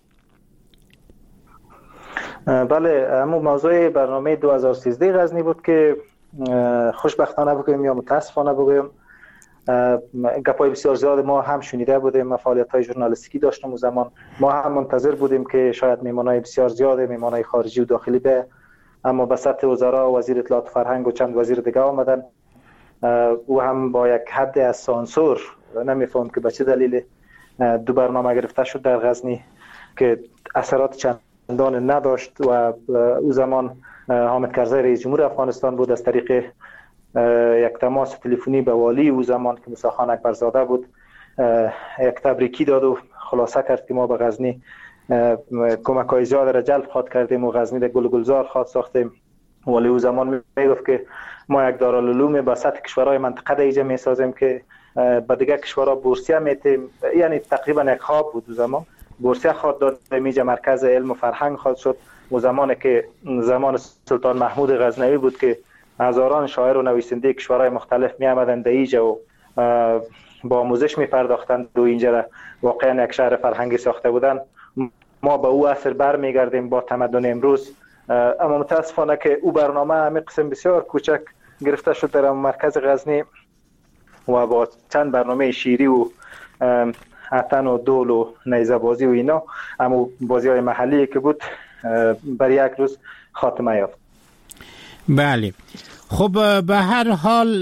بله همون موضوع برنامه 2013 غزنی بود که خوشبختانه بگویم یا متاسفانه بگویم گپای بسیار زیاد ما هم شنیده بودیم. ما فعالیت‌های ژورنالیستیکی داشتیم و زمان ما هم منتظر بودیم که شاید میمانای بسیار زیاد میمانای خارجی و داخلی به اما به سطح وزرا وزیر اطلاعات و فرهنگ و چند وزیر دیگه آمدن او هم با یک حد از سانسور نمیفهم که به چه دلیل دو برنامه گرفته شد در غزنی که اثرات چندان نداشت و او زمان حامد کرزی رئیس جمهور افغانستان بود از طریق یک تماس تلفنی به والی او زمان که موسی خان اکبرزاده بود یک تبریکی داد و خلاصه کرد که ما به غزنی کمک‌های زیاد را جلب خواد کردیم و غزنی را گل گلزار خواد ساختیم. ولی او زمان میگفت که ما یک دارالعلوم به سطح کشورهای منطقه دیگه میسازیم که به دیگه کشورها بورسیه میتیم. یعنی تقریبا یک خواب بود او زمان. بورسیه خواد داد میجه مرکز علم و فرهنگ خواد شد و زمانی که زمان سلطان محمود غزنوی بود که هزاران شاعر و نویسنده کشورهای مختلف می آمدند در اینجا و با آموزش می پرداختند و اینجا را واقعا یک شهر فرهنگی ساخته بودند. ما به او عصر برمیگردیم با تمدن امروز، اما متاسفانه که او برنامه همین قسم بسیار کوچک گرفته شد در مرکز غزنی و با چند برنامه شیری و اتن و دول و نیزه بازی و اینا، اما بازی های محلی که بود بر یک روز خاتمه یافت. بله، خب به هر حال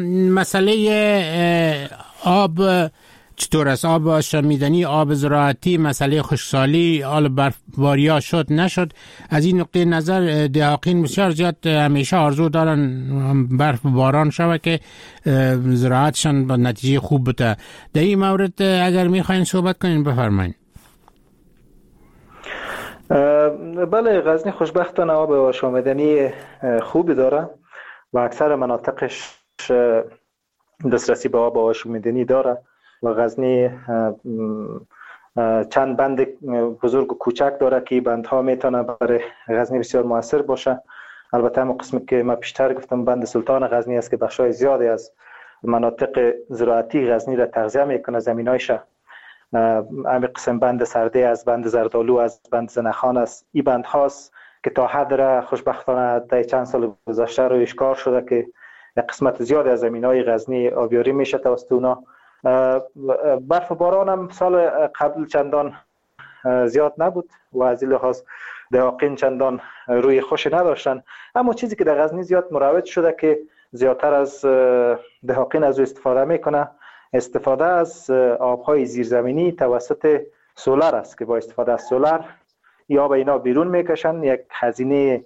مسئله آب چطور است؟ آب آشامیدنی، آب زراعتی، مسئله خشکسالی، آل برفباریا شد نشد؟ از این نقطه نظر دهاقین بسیار زیاد همیشه آرزو دارن برف و باران شود که زراعتشان با نتیجه خوب بده. در این مورد اگر میخواین صحبت کنین بفرمایید. بله، غزنی خوشبختانه آب آشامیدنی خوبی داره و اکثر مناطقش دسترسی به آب آشامیدنی داره و غزنی چند بند بزرگ و کوچک داره که بندها میتونه برای غزنی بسیار موثر باشه. البته همون قسمی که ما پیشتر گفتم بند سلطان غزنی است که بخشای زیادی از مناطق زراعتی غزنی را تغذیه میکنه، زمینایش. همین قسم بند سرده از بند زردالو از بند زنخان است. این بند هاست که تا حد را خوشبختانه در چند سال گذشته رویش کار شده که قسمت زیادی از زمینای غزنی آبیاری میشه توسط اونا. برف و باران هم سال قبل چندان زیاد نبود و از این لحاظ دهاقین چندان روی خوش نداشتن، اما چیزی که در غزنی زیاد مروج شده که زیادتر از دهاقین از او استفاده میکنه، استفاده از آبهای زیرزمینی توسط سولار است که با استفاده از سولار یا به اینا بیرون میکشن. یک هزینه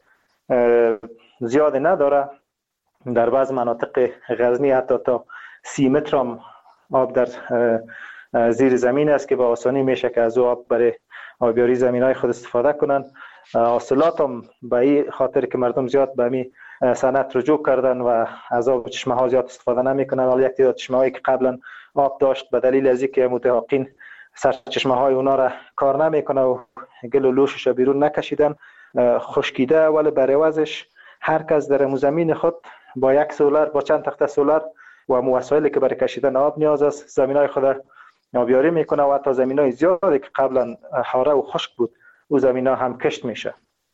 زیاد نداره. در بعض مناطق غزنی حتی تا 30 متر هم آب در زیر زمین است که با آسانی میشه که از آب برای آبیاری زمینای خود استفاده کنن. حاصلات هم به این خاطر که مردم زیاد به می صنعت رجوع کردن و از آب چشمه ها زیاد استفاده نمیکنن. ولی یک تعداد چشمه هایی که قبلا آب داشت به دلیل از اینکه متحققین سرچشمه های اونا را کار نمیکنه و گل و لوشش بیرون نکشیدن، خشکیده. ولی برای عوضش هر کس در زمین خود با یک سولار، با چند تخته سولار و وسایلی که برای کشیدن آب نیاز است زمینای خود آبیاری میکنه و حتی زمینای زیادی که قبلا حاره و خشک بود او زمینا هم کشت میشه.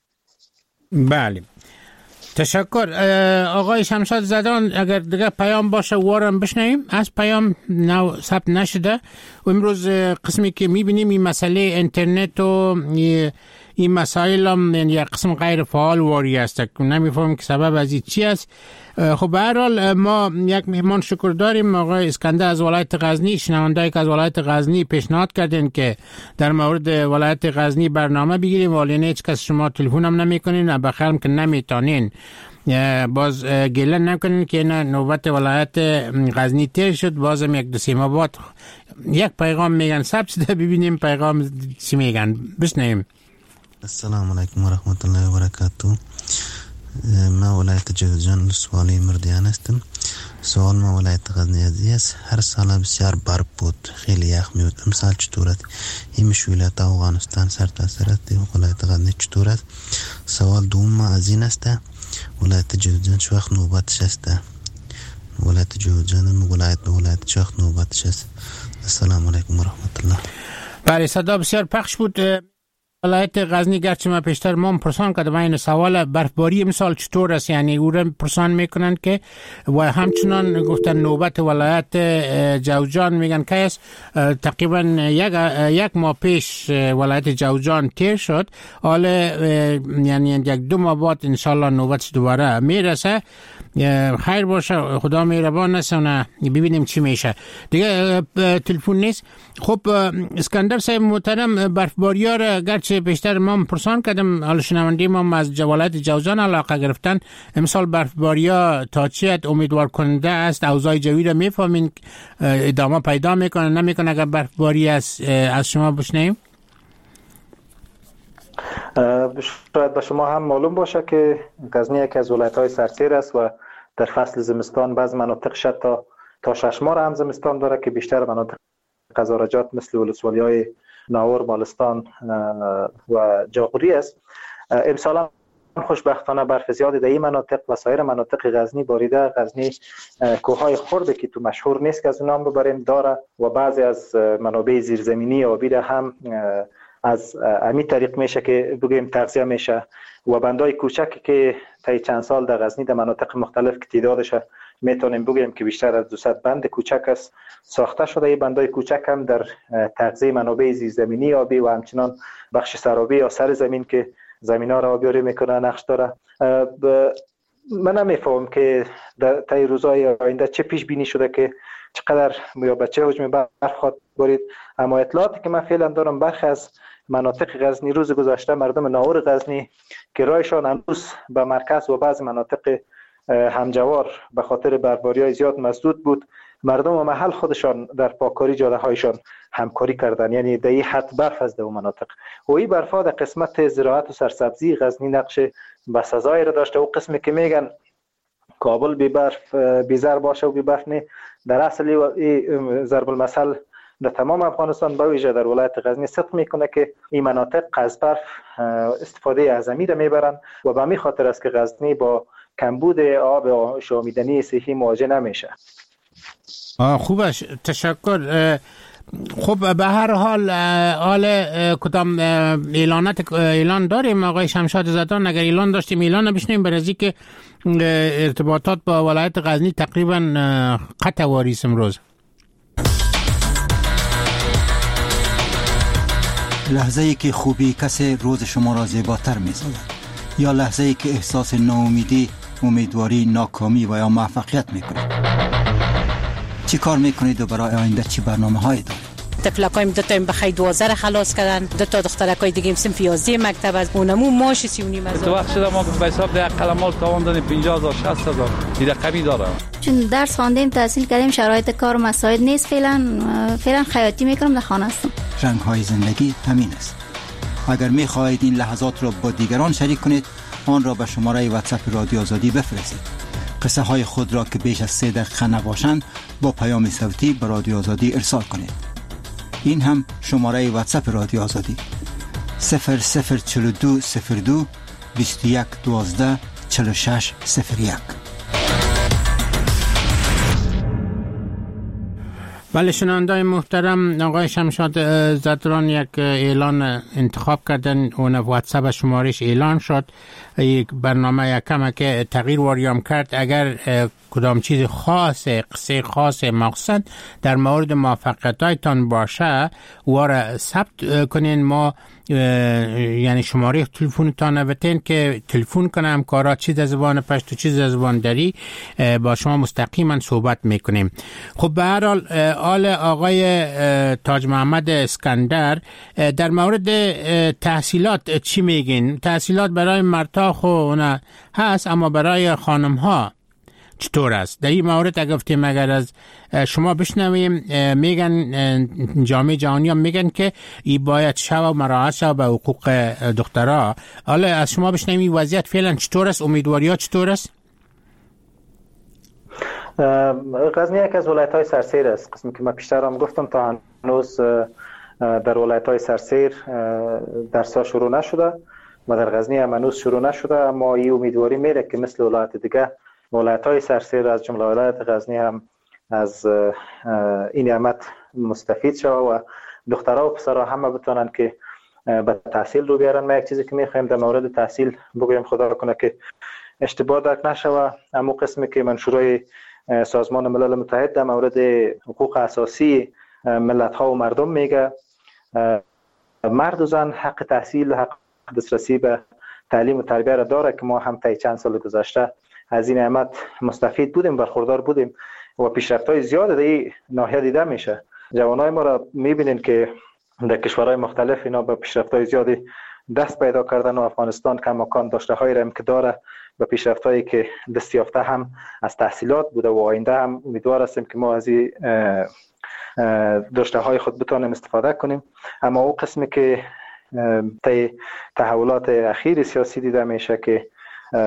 بله، تشکر آقای شمشاد زدان. اگر دیگه پیام باشه وارم بشنویم. از پیام نو ثبت نشده و امروز قسمی که میبینیم این مسئله اینترنت و این مسائل هم یک قسم غیر فعال واری است. نمیفهمم که سبب از این چی است. خب به هر حال ما یک مهمان شکر داریم، آقای اسکندر از ولایت غزنی. شنونده‌ای که از ولایت غزنی پیشنهاد کردین که در مورد ولایت غزنی برنامه بگیریم، ولی هیچ کس شما تلفن هم نمیکنین، بخیرم که نمیتونین. باز گله نکنین که نوبت ولایت غزنی تیر شد. بازم یک دو سه ماه بعد یک پیغام میگن ثبت ده، ببینیم پیغام چی میگن. بشنویم. السلام علیکم و رحمت الله و برکاته. ما ولایت جوزجان سوالی مردیان هستم. سوال ما ولایت غزنی است. هر سال بسیار برف بود، خیلی یخ میاد. امسال چطور است؟ این مشکلات افغانستان سر تا سر است. ولایت غزنی چطور است؟ سوال دوم ما از این است. ولایت جوزجان چه وقت نوبتش است؟ ولایت جوزجان ولایت چه وقت نوبتش است؟ السلام علیکم و رحمت الله. بله، صدا بسیار پخش بود. ولایت غزنی گرچه ما پیشتر ما پرسان کردم این سوال برفباری امسال چطور است، یعنی او را پرسان میکنن که و همچنان گفتن نوبت ولایت جوزجان میگن که است. تقریبا یک ماه پیش ولایت جوزجان تیر شد، حالا یعنی یک دو ماه بعد انشالله نوبتش دوباره میرسه. خیر باشه، خدا مهربان نسونه، ببینیم چی میشه دیگه. تلفن نیست. خب اسکندر صاحب محترم، برفباری ها را گرچه بیشتر ما پرسان کردم، حالا شنونده ما از ولایت جوزجان علاقه گرفتن. امسال برفباری ها تا چیت امیدوار کننده است؟ اوضاع جوی را میفهمین ادامه پیدا میکنه نمیکنه اگر برفباری از شما بشنیم؟ شاید به شما هم معلوم باشه که غزنی یکی از ولایت‌های سرسیر است و در فصل زمستان بعض مناطقش تا 6 ماه هم زمستان داره که بیشتر مناطق قزارجات مثل ولسوالی‌های ناور، مالستان و جاغوری است. امسال خوشبختانه برف زیادی در این مناطق و سایر مناطق غزنی باریده. غزنی کوههای خردی که تو مشهور نیست که از اون نام ببریم داره و بعضی از منابع زیرزمینی آبی را هم از همین طریق میشه که بگیم تغذیه میشه و بندای کوچکی که تا چند سال در غزنی در مناطق مختلف که تعدادش میتونیم بگیم که بیشتر از 200 بند کوچک است ساخته شده. این بندای کوچک هم در تغذیه منابع زیرزمینی آبی و همچنان بخش سرابی یا سر زمین که زمینا را آبیاری میکنه نقش داره. من نمیفهم که در روزهای آینده چه پیش بینی شده که چقدر یا بچه حجم برف خواهد بارید، اما اطلاعاتی که من فعلا دارم برخی از مناطق غزنی روز گذشته مردم ناور غزنی که راهشان هنوز به مرکز و بعض مناطق همجوار به خاطر برفباری‌های زیاد مسدود بود، مردم و محل خودشان در پاککاری جاده‌هایشان همکاری کردن. یعنی در این حد برف از در مناطق و این برف‌ها در قسمت زراعت و سرسبزی غزنی نقش بسزایی را داشته. او قسمی که میگن کابل بی برف بی زر باشه و بی برف نه، در اصل ضرب المثل در تمام افغانستان به ویژه در ولایت غزنی صدق میکنه که این مناطق از برف استفاده اعظمی را میبرن و به همین خاطر است که غزنی با کمبود آب شامیدنی صحی مواجه نمیشه. خوبش، تشکر. خب به هر حال کدام اعلان داریم آقای شمشاد زدان؟ اگر اعلان داشتیم اعلان بشنیم برای که ارتباطات با ولایت غزنی تقریبا قطع واریس امروز. لحظه ای که خوبی کسی روز شما را زیباتر می‌سازد یا لحظه ای که احساس ناامیدی، امیدواری، ناکامی و یا موفقیت می‌کنید؟ چی کار می‌کنید و برای آینده چی برنامه‌هایی دارید؟ طفلکایم دو تا بخی 12 را خلاص کردن، دو تا دخترکای دیگه صنف 11 مکتب از اونمو ماش 39 از. تو وقت شده ما به حساب ده قلمال تاوان 50000 60000 دیگه کمی داره. چون درس خواندیم تحصیل کردیم شرایط کار مساعد نیست، فعلا خیاطی میکنم در خانه هستم. رنگ‌های زندگی همین است. اگر می‌خواهید این لحظات را با دیگران شریک کنید، آن را به شماره واتساپ رادیو آزادی بفرستید. قصه های خود را که بیش از 3 دقیقه نباشند با پیام صوتی به رادیو آزادی ارسال کنید. این هم شماره واتساپ رادیو آزادی 004202 21 12 46 01. بله شنوندای محترم، آقای شمشاد زدران یک اعلان انتخاب کردن، اون واتساپ شمارش اعلان شد. یک برنامه یکم که تغییر واریام کرد. اگر کدام چیز خاصه، قصه خاص مقصد در مورد موفقیتایتان باشه واره ثبت کنین. ما یعنی شماره تلفنتان بتین که تلفن کنم کارا چیز از زبان پشتو چیز از زبان دری با شما مستقیما صحبت میکنیم. خب به هر حال آل آقای تاج محمد اسکندر در مورد تحصیلات چی میگین؟ تحصیلات برای مرتا خو هست اما برای خانم ها چطور است؟ در این مورد اگه گفتیم اگر از شما بشنویم، میگن جامعه جهانی هم میگن که این باید شو و مراعات شو به حقوق دخترها. حالا از شما بشنویم وضعیت فعلا چطور است؟ امیدواری ها چطور است؟ غزنی یک از ولایت‌های سرسیر است. قسمی که من پیشتر هم گفتم تا هنوز در ولایت‌های سرسیر درس‌ها شروع نشده و در غزنی هم هنوز شروع نشده، اما این امیدواری میره که مثل ولایت دیگه ولایت‌های سرسیر از جمله ولایت غزنی هم از این نعمت مستفید شود و دخترها و پسرها همه بتونن که به تحصیل رو بیارن. ما یک چیزی که می‌خوایم در مورد تحصیل بگویم، خدا کنه که اشتباه درک نشوه، اما قسمی که منشور سازمان ملل متحد در مورد حقوق اساسی ملت‌ها و مردم میگه، مرد و زن حق تحصیل و حق دسترسی به تعلیم و تربیت را داره که ما هم طی چند سال گذشته از این نعمت مستفید بودیم، برخوردار بودیم و پیشرفت‌های زیاد در این ناحیه دیده میشه. جوانای ما را میبینین که در کشورهای مختلف اینا به پیشرفت‌های زیادی دست پیدا کردن و افغانستان کماکان داشته‌هایی را که داره به پیشرفت‌هایی که دست یافته هم از تحصیلات بوده و آینده هم امیدوار هستیم که ما از این داشته‌های خود بتونیم استفاده کنیم. اما او قسمی که تحولات اخیر سیاسی دیده میشه که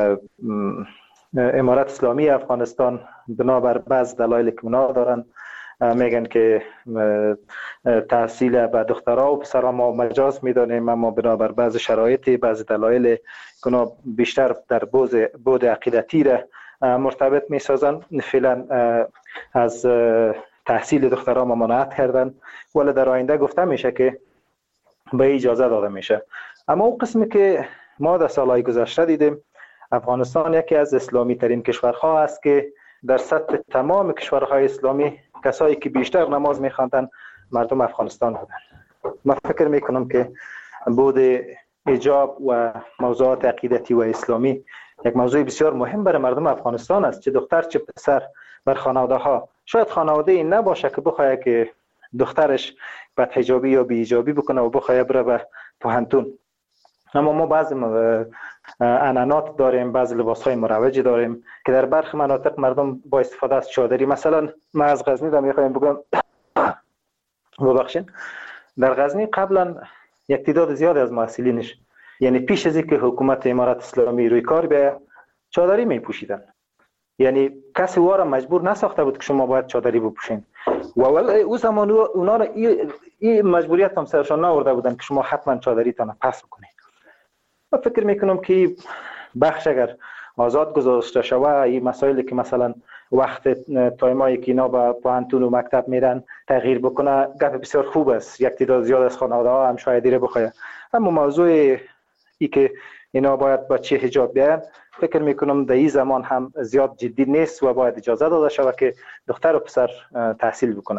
امارت اسلامی افغانستان بنابر بعض دلایلی که اونا دارن میگن که تحصیل به دخترها و پسرها ما مجاز میدانیم، اما بنابر بعض شرایط، بعض دلایل کنا بیشتر در بود عقیدتی را مرتبط میسازن. فعلا از تحصیل دخترها ممانعت کردن، ولی در آینده گفته میشه که به اجازه داده میشه. اما اون قسمی که ما در سالهای گذشته دیدیم، افغانستان یکی از اسلامی ترین کشورها است که در سطح تمام کشورهای اسلامی کسایی که بیشتر نماز میخواندن مردم افغانستان بودن. من فکر میکنم که بود حجاب و موضوعات عقیدتی و اسلامی یک موضوع بسیار مهم برای مردم افغانستان است، چه دختر چه پسر. بر خانواده ها شاید خانواده این نباشه که بخواه که دخترش بدحجابی یا بی‌حجابی بکنه و بخواه بره به پوهنتون، اما ما بعضی عنعنات داریم، بعضی لباس‌های مروج داریم که در برخی مناطق مردم با استفاده از چادری، مثلا ما از غزنی را میخوایم بگم ببخشید، در غزنی قبلا یک تعداد زیاد از محصلینش، یعنی پیش از اینکه حکومت امارت اسلامی روی کار بیاید، چادری میپوشیدن. یعنی کسی واره مجبور نساخته بود که شما باید چادری بپوشین و ولی او زمان اونا را این مجبوریت هم سرشان نآورده بودن که شما حتما چادریتان پس بکنید. من فکر میکنم که بخش اگر آزاد گذاشته شوه، این مسائلی که مثلا وقت تایمایی که اینا به پوهنتون و مکتب میرن تغییر بکنه، گپ بسیار خوب است. یک تعداد زیاد از خانواده ها هم شاید دیره بخواه. اما موضوع ای که اینا باید بچه حجاب بیاین، فکر میکنم در این زمان هم زیاد جدی نیست و باید اجازه داده شود که دختر و پسر تحصیل بکنه.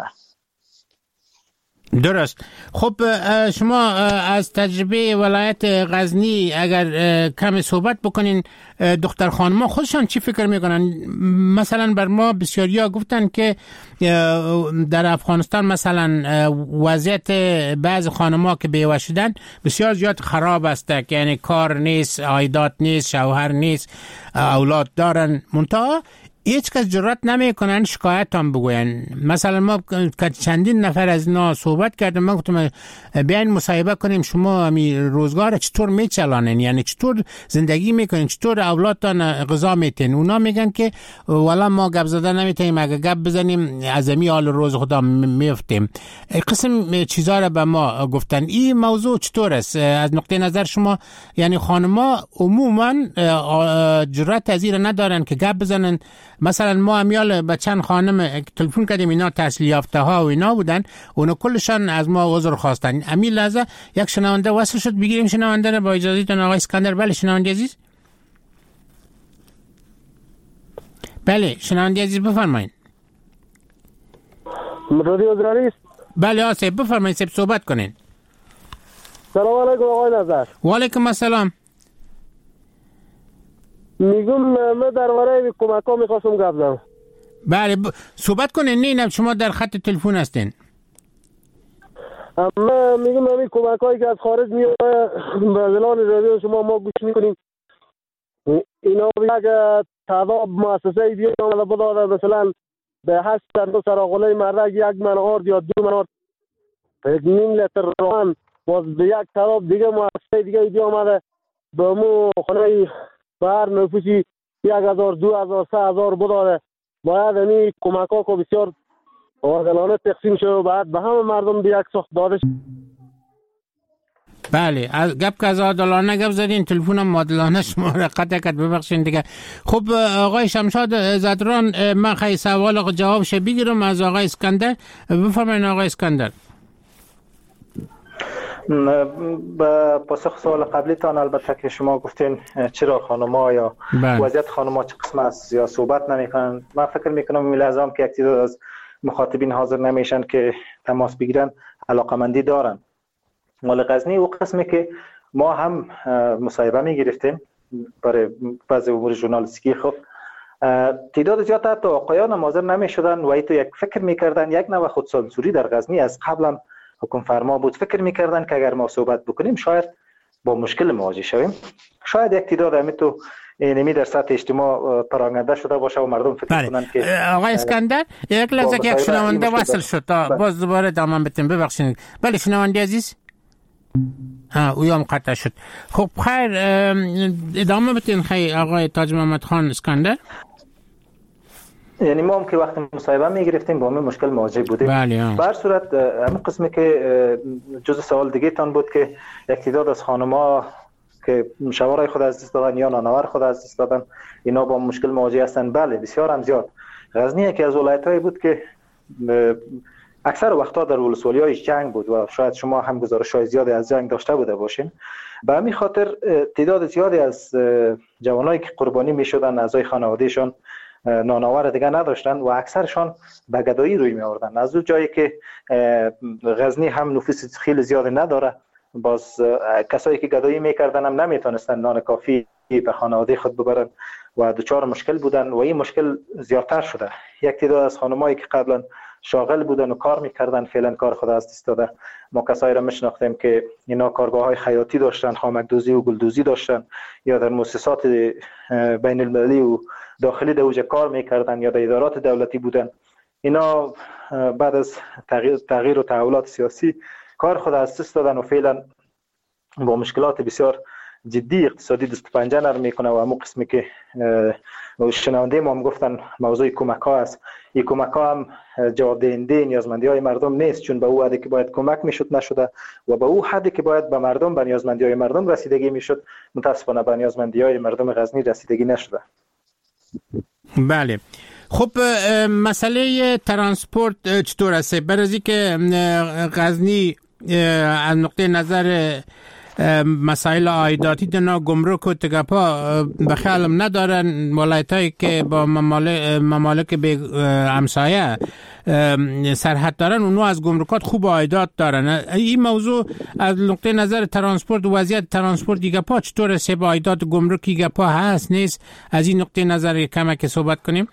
درست. خب شما از تجربه ولایت غزنی اگر کم صحبت بکنین، دختر خانم‌ها خودشان چی فکر میکنن؟ مثلا بر ما بسیاریا گفتن که در افغانستان مثلا وضعیت بعض خانم‌ها که بیوه شدن بسیار زیاد خراب است، یعنی کار نیست، عایدات نیست، شوهر نیست، اولاد دارن، منتها هیچ کس جرأت نمیکنن شکایت هم بگوین. مثلا ما چندین نفر از اینا صحبت کردم، من گفتم بیاین مصاحبه کنیم شما همین روزگار چطور میچلانین، یعنی چطور زندگی میکنین، چطور اولادتان غذا میتین. اونا میگن که والا ما گپ زدن نمیتونیم، اگه گپ بزنیم از همین حال روز خدا میفتیم. قسم چیزا رو به ما گفتن. این موضوع چطور است از نقطه نظر شما؟ یعنی خانم‌ها عموما جرأت از این ندارن که گپ بزنن. مثلا ما امیال به چند خانم تلفن کردیم، اینا تحصیل یافته ها و اینا بودن، اونا کلشان از ما عذر خواستن. امی لحظه یک شنونده وصل شد، بگیریم شنونده رو با اجازهتون آقای اسکندر. بله شنونده عزیز. بله شنونده عزیز بفرمایید. رادیو ازراری است. بله آسه بفرمایید، سب صحبت کنین. سلام علیکم آقای نظر. و علیکم السلام. میگم من درباره کمک ها میخواستم گپ زنم. بله صحبت کنین. نه شما در خط تلفن هستین. من میگم همین کمک هایی که از خارج میاد به زلان رادیو شما ما گوش میکنیم، اینا یک تعداد مؤسسه بیاد بداده، مثلا به 8 تا سراغله مردک 1 من آرد یا 2 من آرد، 1.5 لیتر روغن، باز به یک تعداد دیگه مؤسسه دیگه بیا آمده به مو خانه بر نفوسی 1000 2000 3000 بداده. باید این کمک ها که بسیار عادلانه تقسیم شده و باید به همه مردم به یک سخت داده شد. بله گپ که از عادلانه گپ زدین، تلفنم عادلانه شما را قطع کرد، ببخشید دیگه. خب آقای شمشاد زدران، من خیلی سوال جوابش بگیرم از آقای اسکندر. بفرمایید آقای اسکندر. با پاسخ سوال قبلیتان، البته که شما گفتین چرا خانم‌ها یا وضعیت خانم‌ها چه قسم است یا صحبت نمی‌کنن، من فکر می‌کنم این لازم که یک تعداد از مخاطبین حاضر نمیشن که تماس بگیرن علاقمندی دارن. مال غزنی و قسمی که ما هم مصاحبه می‌گرفتیم برای بعضی امور ژورنالیستیکی، خب تعداد زیاد حتی آقایان هم حاضر نمی‌شدن و ایتو یک فکر می‌کردن یک نوع خودسانسوری در غزنی از قبلا حکم فرما بود. فکر می‌کردن که اگر ما صحبت بکنیم شاید با مشکل مواجه شویم، شاید یک تعداد همیتو اینمی در سطح اجتماع پراگنده شده باشه و مردم فکر کنن که آقای اسکندر یک لحظه که یک شنونده وصل شد تا باز دوباره ادامه بدیم، ببخشید. بله شنونده عزیز. اویام قطع شد. خب خیر ادامه بدین. خیر آقای تاج محمد خان اسکندر. یعنی ما هم که وقتی مصاحبه میگرفتیم با همین مشکل مواجه بودیم. بله. به هر صورت همین قسمی که جز سوال دیگه تان بود که یک تعداد از خانم‌ها که شوهرای خود از دست دادن یا نانوار خود از دست دادن اینا با مشکل مواجه هستند. بله بسیار هم زیاد. غزنی یکی از ولایت‌های بود که اکثر وقتا در ولسوالی‌های جنگ بود و شاید شما هم گزارش‌های زیادی از جنگ داشته بوده باشین. به همین خاطر تعداد زیادی از جوانایی که قربانی می‌شدن اعضای خانواده‌شان نانآور دیگه نداشتن و اکثرشان به گدایی روی می‌آوردن. از اون جایی که غزنی هم نفوس خیلی زیاد نداره، باز کسایی که گدایی می‌کردن هم نمی‌تونستن نان کافی به خانواده خود ببرن و دچار مشکل بودن و این مشکل زیادتر شده. یک تعداد از خانمایی که قبلا شاغل بودن و کار می‌کردن فعلا کار خود از دست داده. ما کسایی را می‌شناختیم که اینا کارگاه‌های خیاطی داشتن، خامک‌دوزی و گلدوزی داشتن یا در مؤسسات بین المللی و داخلی در اوج کار می‌کردن یا در ادارات دولتی بودن. اینا بعد از تغییر و تحولات سیاسی کار خود از دست دادن و فعلا با مشکلات بسیار جدی اقتصادی دست و پنجه نرم میکنه و همون قسمی که شنونده ما هم گفتن موضوع کمک ها است. این کمک ها هم جواب دهنده نیازمندی های مردم نیست، چون به او حدی که باید کمک میشد نشده و به او حدی که باید به مردم به نیازمندی های مردم رسیدگی میشد متاسفانه به نیازمندی های مردم غزنی رسیدگی نشده. بله. خب مسئله ترانسپورت چطور است؟ برای که غزنی از نقطه نظر مسائل عایداتی دنا گمرک و تگپا بخیالم ندارن، ولایتایی که با ممالک به همسایه سرحد دارن اونو از گمرکات خوب عایدات دارن. این موضوع از نقطه نظر ترانسپورت و وضعیت ترانسپورت گپا چطور است؟ با عایدات گمرکی گپا هست نیست؟ از این نقطه نظر کمک صحبت کنیم.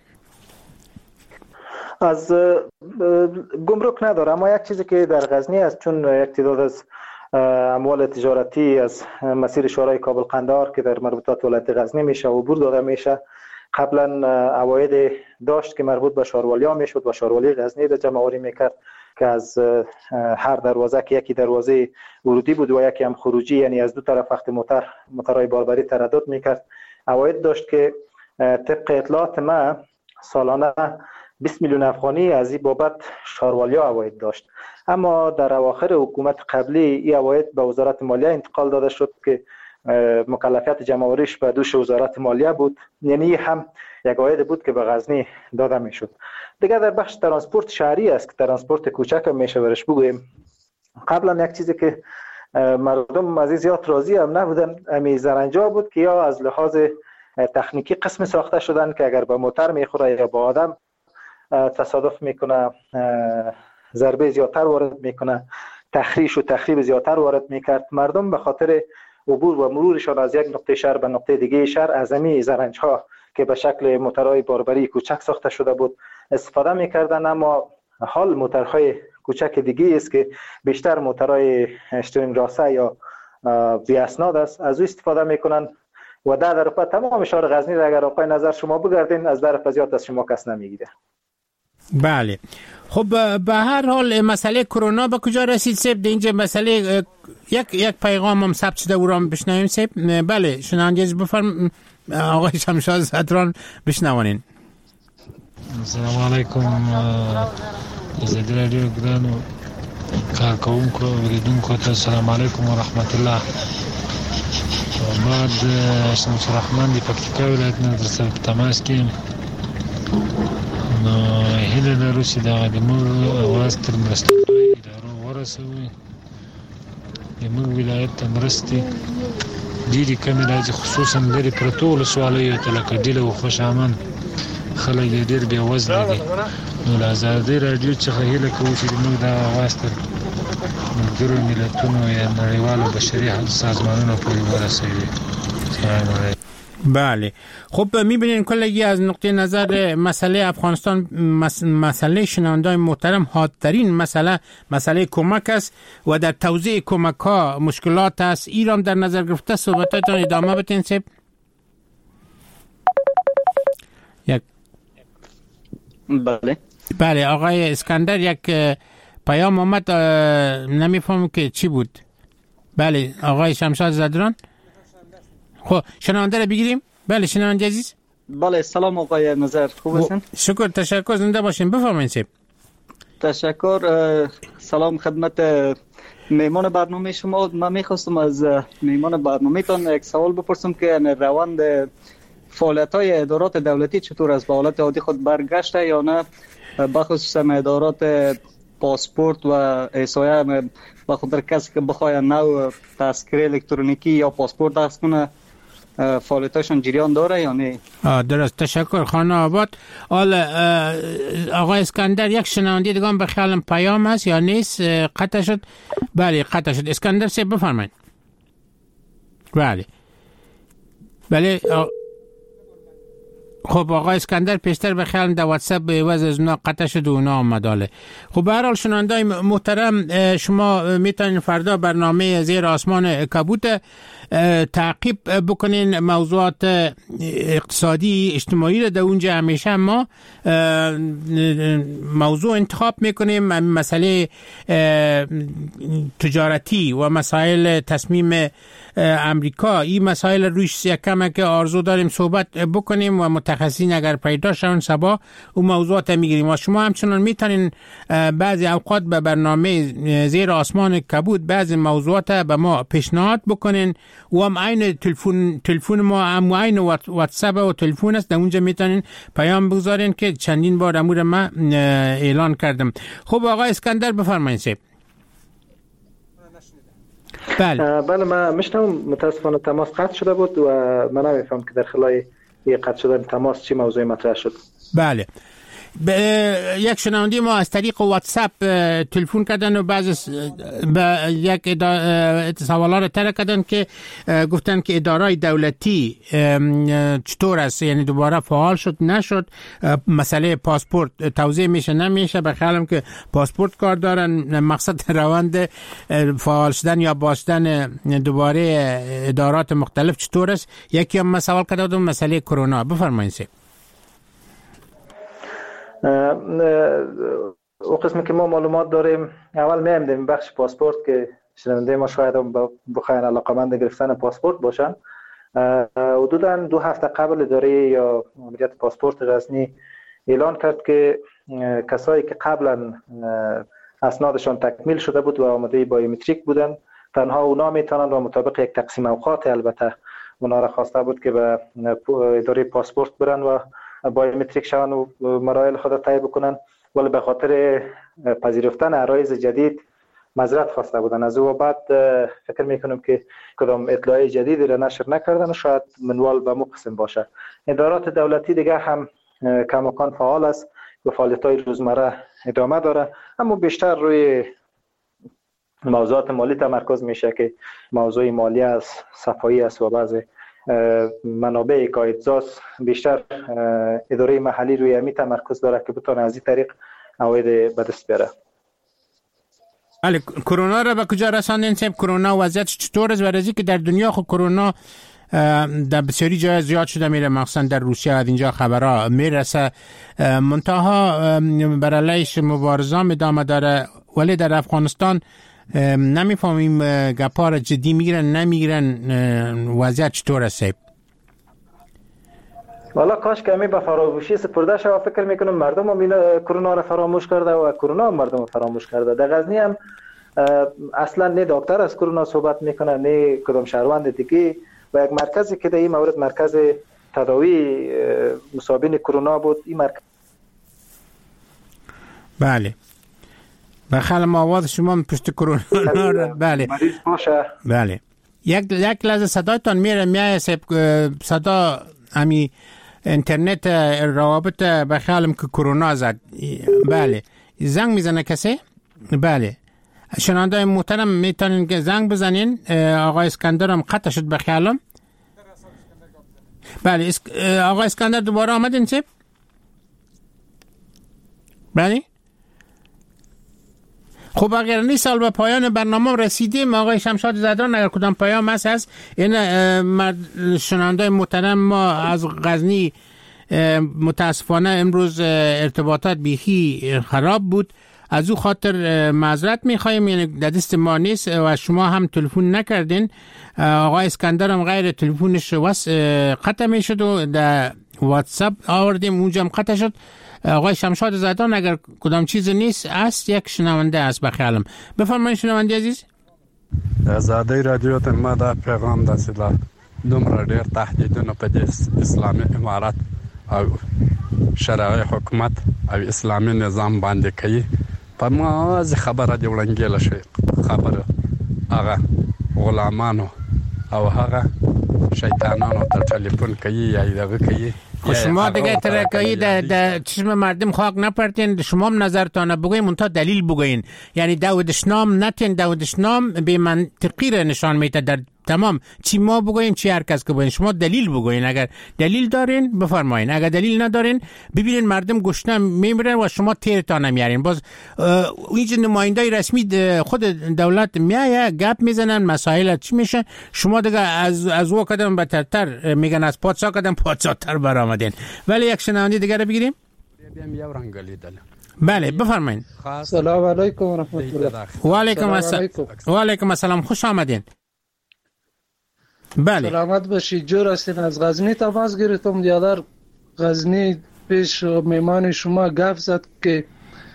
از گمرک نداره، اما یک چیزی که در غزنی است، چون یک تعداد از اموال تجارتی از مسیر شورای کابل قندهار که در مربوطات ولایت غزنی میشه و عبور داده میشه، قبلا عواید داشت که مربوط به شاروالیا میشد و شاروالی غزنی را جمع آوری میکرد که از هر دروازه که یکی دروازه ورودی بود و یکی هم خروجی، یعنی از دو طرف وقت موترهای باربری تردد میکرد. عواید داشت که طبق اطلاعات ما سالانه 20 میلیون افغانی از این بابت شاروالیا عواید داشت. اما در اواخر حکومت قبلی این عواید به وزارت مالیه انتقال داده شد که مکلفیت جمع‌آوریش به دوش وزارت مالیه بود، یعنی هم یک عواید بود که به غزنی داده میشد. دیگه در بخش ترانسپورت شهری است که ترانسپورت کوچک هم میشه برش بگوییم. قبلا یک چیزی که مردم از زیاد راضی هم نبودن امی زرنجا بود که یا از لحاظ تکنیکی قسم ساخته شدن که اگر به موتر میخوره یا به آدم تصادف میکنه ضربه زیادتر وارد میکنه، تخریش و تخریب زیادتر وارد میکرد. مردم به خاطر عبور و مرورشان از یک نقطه شهر به نقطه دیگه شهر از همین زرنج ها که به شکل موترهای باربری کوچک ساخته شده بود استفاده میکردن. اما حال موترهای کوچک دیگه است که بیشتر موترهای اشترین راسه یا بی اسناد است، از او استفاده میکنن و در درپا تمام شهر غزنی را اگر آقای نظر شما بگردین از در فضیات از شما کس نمیگیره. بله. خب به هر حال مسئله کرونا به کجا رسید سیب؟ در اینجا مسئله یک پیغام هم ثبت شده او را بشنویم سیب. بله شنونده بفرم آقای شمشاد زدران بشنوانین. السلام علیکم زیدی رادیو گرانو کارکوونکو اوریدونکو ته السلام علیکم و رحمت الله. بعد شمس الرحمن دی پکتیکا ولایت نه در سره تماس کیم نو هیله لرو چې د موږ اواز تر مرستندوی ادارو ورسوي. د موږ ولایت ته مرستې ډېرې کمې راځي، خصوصا لرې پرتو ولسوالیو ته لکه ډیله و خوشامند خلک یې ډېر بېوزله دي. نو له ازادۍ راډیو څخه هیله کوو چې موږ دا اواز تر ملګرو ملتونو یا نړیوالو بشري سازمانونو پورې ورسوي. سلام علیکم. بله. خب میبینین کلگی از نقطه نظر مسئله افغانستان مسئله شنوندگان محترم حادترین مسئله کمک است و در توزیع کمک ها مشکلات است. ایران در نظر گرفته صحبتاتون ادامه بتین سیب. بله آقای اسکندر یک پیام آمد نمیفهمم که چی بود. بله آقای شمشاد زدران. خب شنونده رو بگیریم. بله شنونده عزیز. بله سلام آقای نظر، خوب هستین؟ شکر، تشکر، زنده باشین. بفرمایید سیب. تشکر. سلام خدمت میمان برنامه شما. من میخواستم از میمان برنامه تان یک سوال بپرسم که روند فعالیت های ادارات دولتی چطور است؟ به حالت عادی خود برگشته یا نه؟ بخصوص ادارات پاسپورت و احصایه به خاطر کسی که بخواه نو تذکره الکترونیکی یا پاسپورت دست کنه فعالیتاشون جریان داره یا نه؟ درست، تشکر خانه آباد. آقای اسکندر، یک شنونده دیگه به خیالم پیام هست یا نیست؟ قطع شد؟ بله قطع شد. اسکندر سیب بفرمایید. بله خب آقای اسکندر پیشتر به خیال در واتساپ به عوض از اونا قطع شد و اونا آمداله. خب به هر حال شنونده‌های محترم، شما میتونین فردا برنامه زیر آسمان کبوت تعقیب بکنین. موضوعات اقتصادی اجتماعی رو در اونجا همیشه ما موضوع انتخاب میکنیم. مسئله تجارتی و مسائل تصمیم امریکا، این مسائل رویش یکم که آرزو داریم صحبت بکنیم و متخصصین اگر پیدا شون سبا اون موضوعات میگیریم. و شما همچنان میتونین بعضی اوقات به برنامه زیر آسمان کبود بعضی موضوعات به ما پیشنهاد بکنین و هم عین تلفن ما هم عین واتساپ و تلفن است، در اونجا میتونین پیام بگذارین که چندین بار امور ما اعلان کردم. خب آقای اسکندر بفرمایید سیب. بله من میشنم. متاسفانه تماس قطع شده بود و من نمیفهم که در خلال یک قطع شدن تماس چی موضوعی مطرح شد. بله یک شنونده ما از طریق واتساپ تلفن کردن و بعض یک سوالات طرح کردن که گفتن که ادارای دولتی چطور است، یعنی دوباره فعال شد نشد. مسئله پاسپورت توضیح میشه نمیشه. بخیالم که پاسپورت کار دارن. مقصد روند فعال شدن یا باشدن دوباره ادارات مختلف چطور است. یکی هم سوال کرده بودم مسئله کرونا. بفرمایید. او قسمی که ما معلومات داریم، اول میایم بخش پاسپورت که شنونده ما شاید بخواین علاقمند گرفتن پاسپورت باشن. حدوداً 2 هفته قبل اداره یا مدیریت پاسپورت غزنی اعلان کرد که کسایی که قبلا اسنادشان تکمیل شده بود و آماده بایومتریک بودن تنها اونا میتونن و مطابق یک تقسیم اوقات البته اونا را خواسته بود که به اداره پاسپورت برن و بایومتریک شون و مراحل خود را طی بکنن، ولی به خاطر پذیرفتن عرایض جدید معذرت خواسته بودن از او و بعد فکر میکنم که کدام اطلاعی جدیدی را نشر نکردن و شاید منوال به مو قسم باشه. ادارات دولتی دیگه هم کماکان فعال است و فعالیت‌های روزمره ادامه داره، اما بیشتر روی موضوعات مالی تمرکز میشه که موضوع مالی است، صفایی است و بعضی منابع کاهدزاست. بیشتر اداره محلی روی امی تمرکز داره که بتونه از این طریق عواید به دست بیاره. بله، کرونا را به کجا رساندین صاحب؟ کرونا وضعیت چطور است؟ ورزی که در دنیا خود کرونا در بسیاری جای زیاد شده میره، مخصوصا در روسیه از اینجا خبرها میرسه. منتها بر علیش مبارزه ادامه داره، ولی در افغانستان نمیفهمیم گپا را جدی میگیرن نمیگیرن. وضعیت چطور است صاحب؟ والا کاش که امی به فراموشی سپرده شد. فکر میکنم مردم هم کرونا را فراموش کرده و کرونا هم مردم فراموش کرده. در غزنی هم اصلا نه دکتر از کرونا صحبت میکنه نه کدام شهروند دیگه و یک مرکزی که در این مورد مرکز تداوی مصابین کرونا بود. این مرکز بله بخل آواز شما پشت کرونا. بله مریض باشه. بله یک لحظه صدایتان میره صدا امی اینترنت روابط بخیالم که کرونا زد. بله زنگ میزنه کسی؟ بله شنونده محترم میتونین که زنگ بزنین. آقای اسکندر هم قطع شد بخیالم. بله آقای اسکندر دوباره آمدین چه؟ بله خب اگر این سال به پایان برنامه رسیدیم. آقای شمشاد زدران اگر کدام پیام هست این شنونده محترم ما از غزنی متاسفانه امروز ارتباطات بیخی خراب بود، از او خاطر معذرت میخوایم، یعنی در دست ما نیست و شما هم تلفن نکردین. آقای اسکندر هم غیر تلفنش قطع میشد و در واتساپ آوردیم اونجا هم قطع شد. آقای شمشاد زدان اگر کدام چیز نیست است یک شنونده است بخیالم. بفرمایید شنونده عزیز. آزادی رادیو ته ما دا پیغام داسلا دومره ډیر تهدیدونه په اسلامي امارات او شرعي حکومت او اسلامي نظام باندې کوي. په ما از خبره دی وړاندې شي خبره هغه غلامانو او هغه شیطانانو ته ټلیفون کوي یا دغه کوي. شما دیگه ترکایی در چشم مردم خاک نپرتین. شما هم نظرتان بگوین منتها دلیل بگوین. یعنی داودشنام نتین. داودشنام به منطقی را نشان میده در تمام چی ما بگوین چی هر کس که بگوین. شما دلیل بگوین. اگر دلیل دارین بفرمایین، اگر دلیل ندارین ببینین مردم گشنه میمیرن و شما تیرتان میارین. باز اینجا نماینده رسمی خود دولت میایه گپ میزنن مسائل چی میشه. شما دیگه از او قدم بترتر میگن از پادشاه قدم پادشاه تر برآمدین. ولی یک شنونده دیگه رو بگیریم. بله بفرمایید. سلام علیکم و رحمت الله. و علیکم السلام، خوش آمدین. بله سلامت باشید. جور هستین. از غزنی تماس گرفتم. دیادر غزنی پیش میمان شما گفت زد که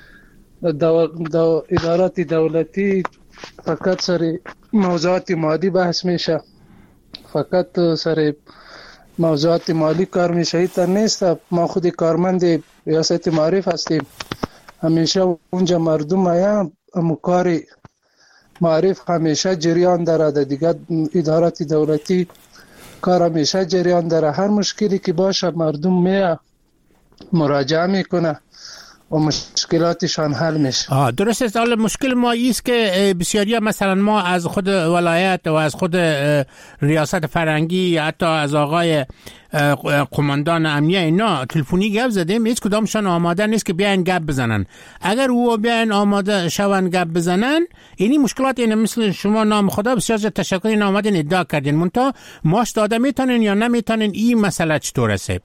ادارات دولتی فقط سر موضوعات مادی بحث میشه، فقط سر موضوعات مالی کار میشه. ایتا نیست. ما خود کارمند ریاست معارف هستیم. همیشه اونجا مردم آیا کاری معارف همیشه جریان داره. دیگه ادارات دولتی کار همیشه جریان داره. هر مشکلی که باشه مردم میه مراجعه میکنه و مشکلاتشان حل میشه. درست است. حالا مشکل ما ایست که بسیاری مثلا ما از خود ولایت و از خود ریاست فرنگی حتی از آقای قماندان امنیه اینا تلفنی گپ زدیم، هیچ کدامشان آماده نیست که بیاین گپ بزنن. اگر او بیاین آماده شون گپ بزنن اینی مشکلات اینه. مثل شما نام خدا بسیار تشکر این آمدین ادعا کردین منتها ماش داده میتونین یا نمیتونین. این مسئله چطور است؟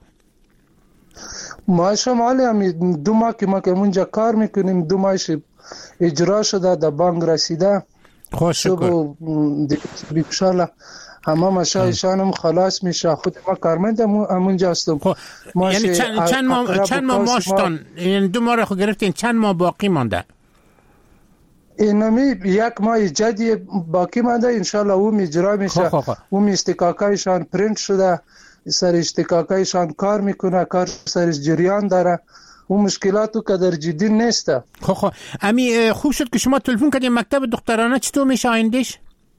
ما شمالی هم 2 ماه که ما که اونجا کار میکنیم 2 ماهش اجرا شده، در بانک رسیده. خوش شکر. بیشاله همه مشایشان هم خلاص میشه. خود ما کارمند همونجا هستم. یعنی چند ماه ماشتان؟ یعنی 2 ماه رو گرفتین، چند ماه باقی مانده؟ اینمی 1 ماه جدی باقی مانده. انشالله اون اجرا میشه. اون استکاکایشان پرینت شده، سر اشتکاکایشان کار میکنه، کار سرش جریان داره. اون مشکلاتو که در جدی نیست. امی خوب شد که شما تلفن کردین. مکتب دخترانه چطور میشه آیندهش؟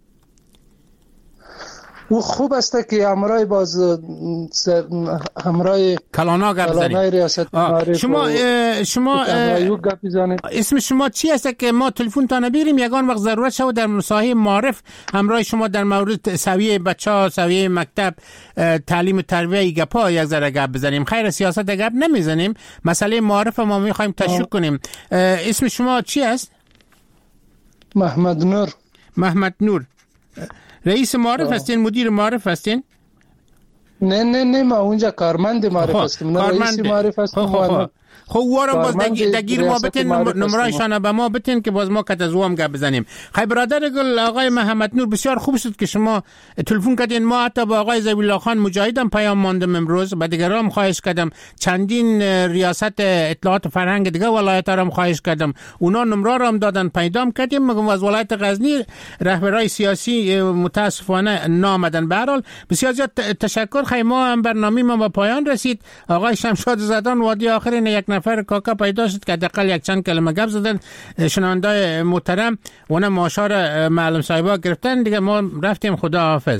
او خوب است که همراه باز همراه کلانا گپ زنید. شما اسم شما چی است که ما تلفن تا نبیریم یگان وقت ضرورت شود در مساحه معارف همراه شما در مورد سویه بچه‌ها، سویه مکتب، تعلیم و تربیه گپا یک ذره گپ بزنیم. خیر سیاست گپ نمیزنیم، مسئله معارف ما میخوایم تشریح کنیم. اسم شما چی است؟ محمد نور. محمد نور رئیس معارف هستین؟ مدیر معارف هستین؟ نه ما اونجا کارمند معارف هستیم. رئیس معارف هستیم. خب وارم باز دگیر ما بتین نمرایشان به ما بتین که باز ما کت از وام گپ بزنیم. خیلی برادر گل آقای محمد نور بسیار خوب شد که شما تلفن کردین. ما حتی با آقای زبی الله خان مجاهدم پیام ماندم امروز، با دیگرام خواهش کردم، چندین ریاست اطلاعات فرهنگ دیگه ولایت را خواهش کردم، اونا نمره را هم دادن پیدام کردیم. مگم از ولایت غزنی رهبرای سیاسی متاسفانه نامدن. به هر حال بسیار زیاد تشکر. خیلی ما هم برنامه ما به پایان رسید. آقای شمشاد زدان وادی آخرین یک نفر کاکا پیدا شد که حداقل یک چند کلمه گپ زدن. شنوندای محترم اون ماشار معلم صاحبا گرفتن دیگه. ما رفتیم. خدا حافظ.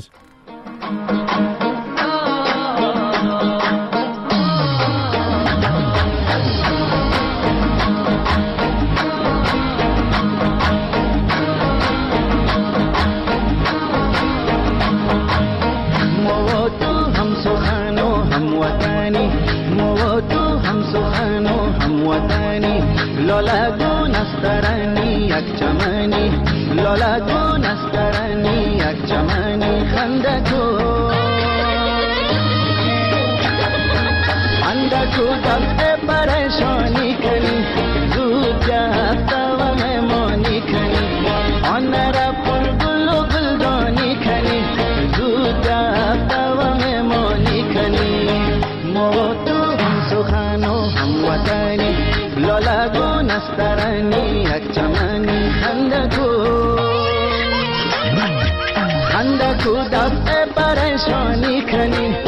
لالا دو نسترانی یک چمنی، لالا دو نسترانی یک چمنی، خندکو دفع پریشانی کنی، زود جهفتا و مهمانی کنی، آن را پر گل و گلدانی کنی، زود جهفتا و مهمانی کنی. برنی یک چمنی خنده کو دفع پریشانی کنی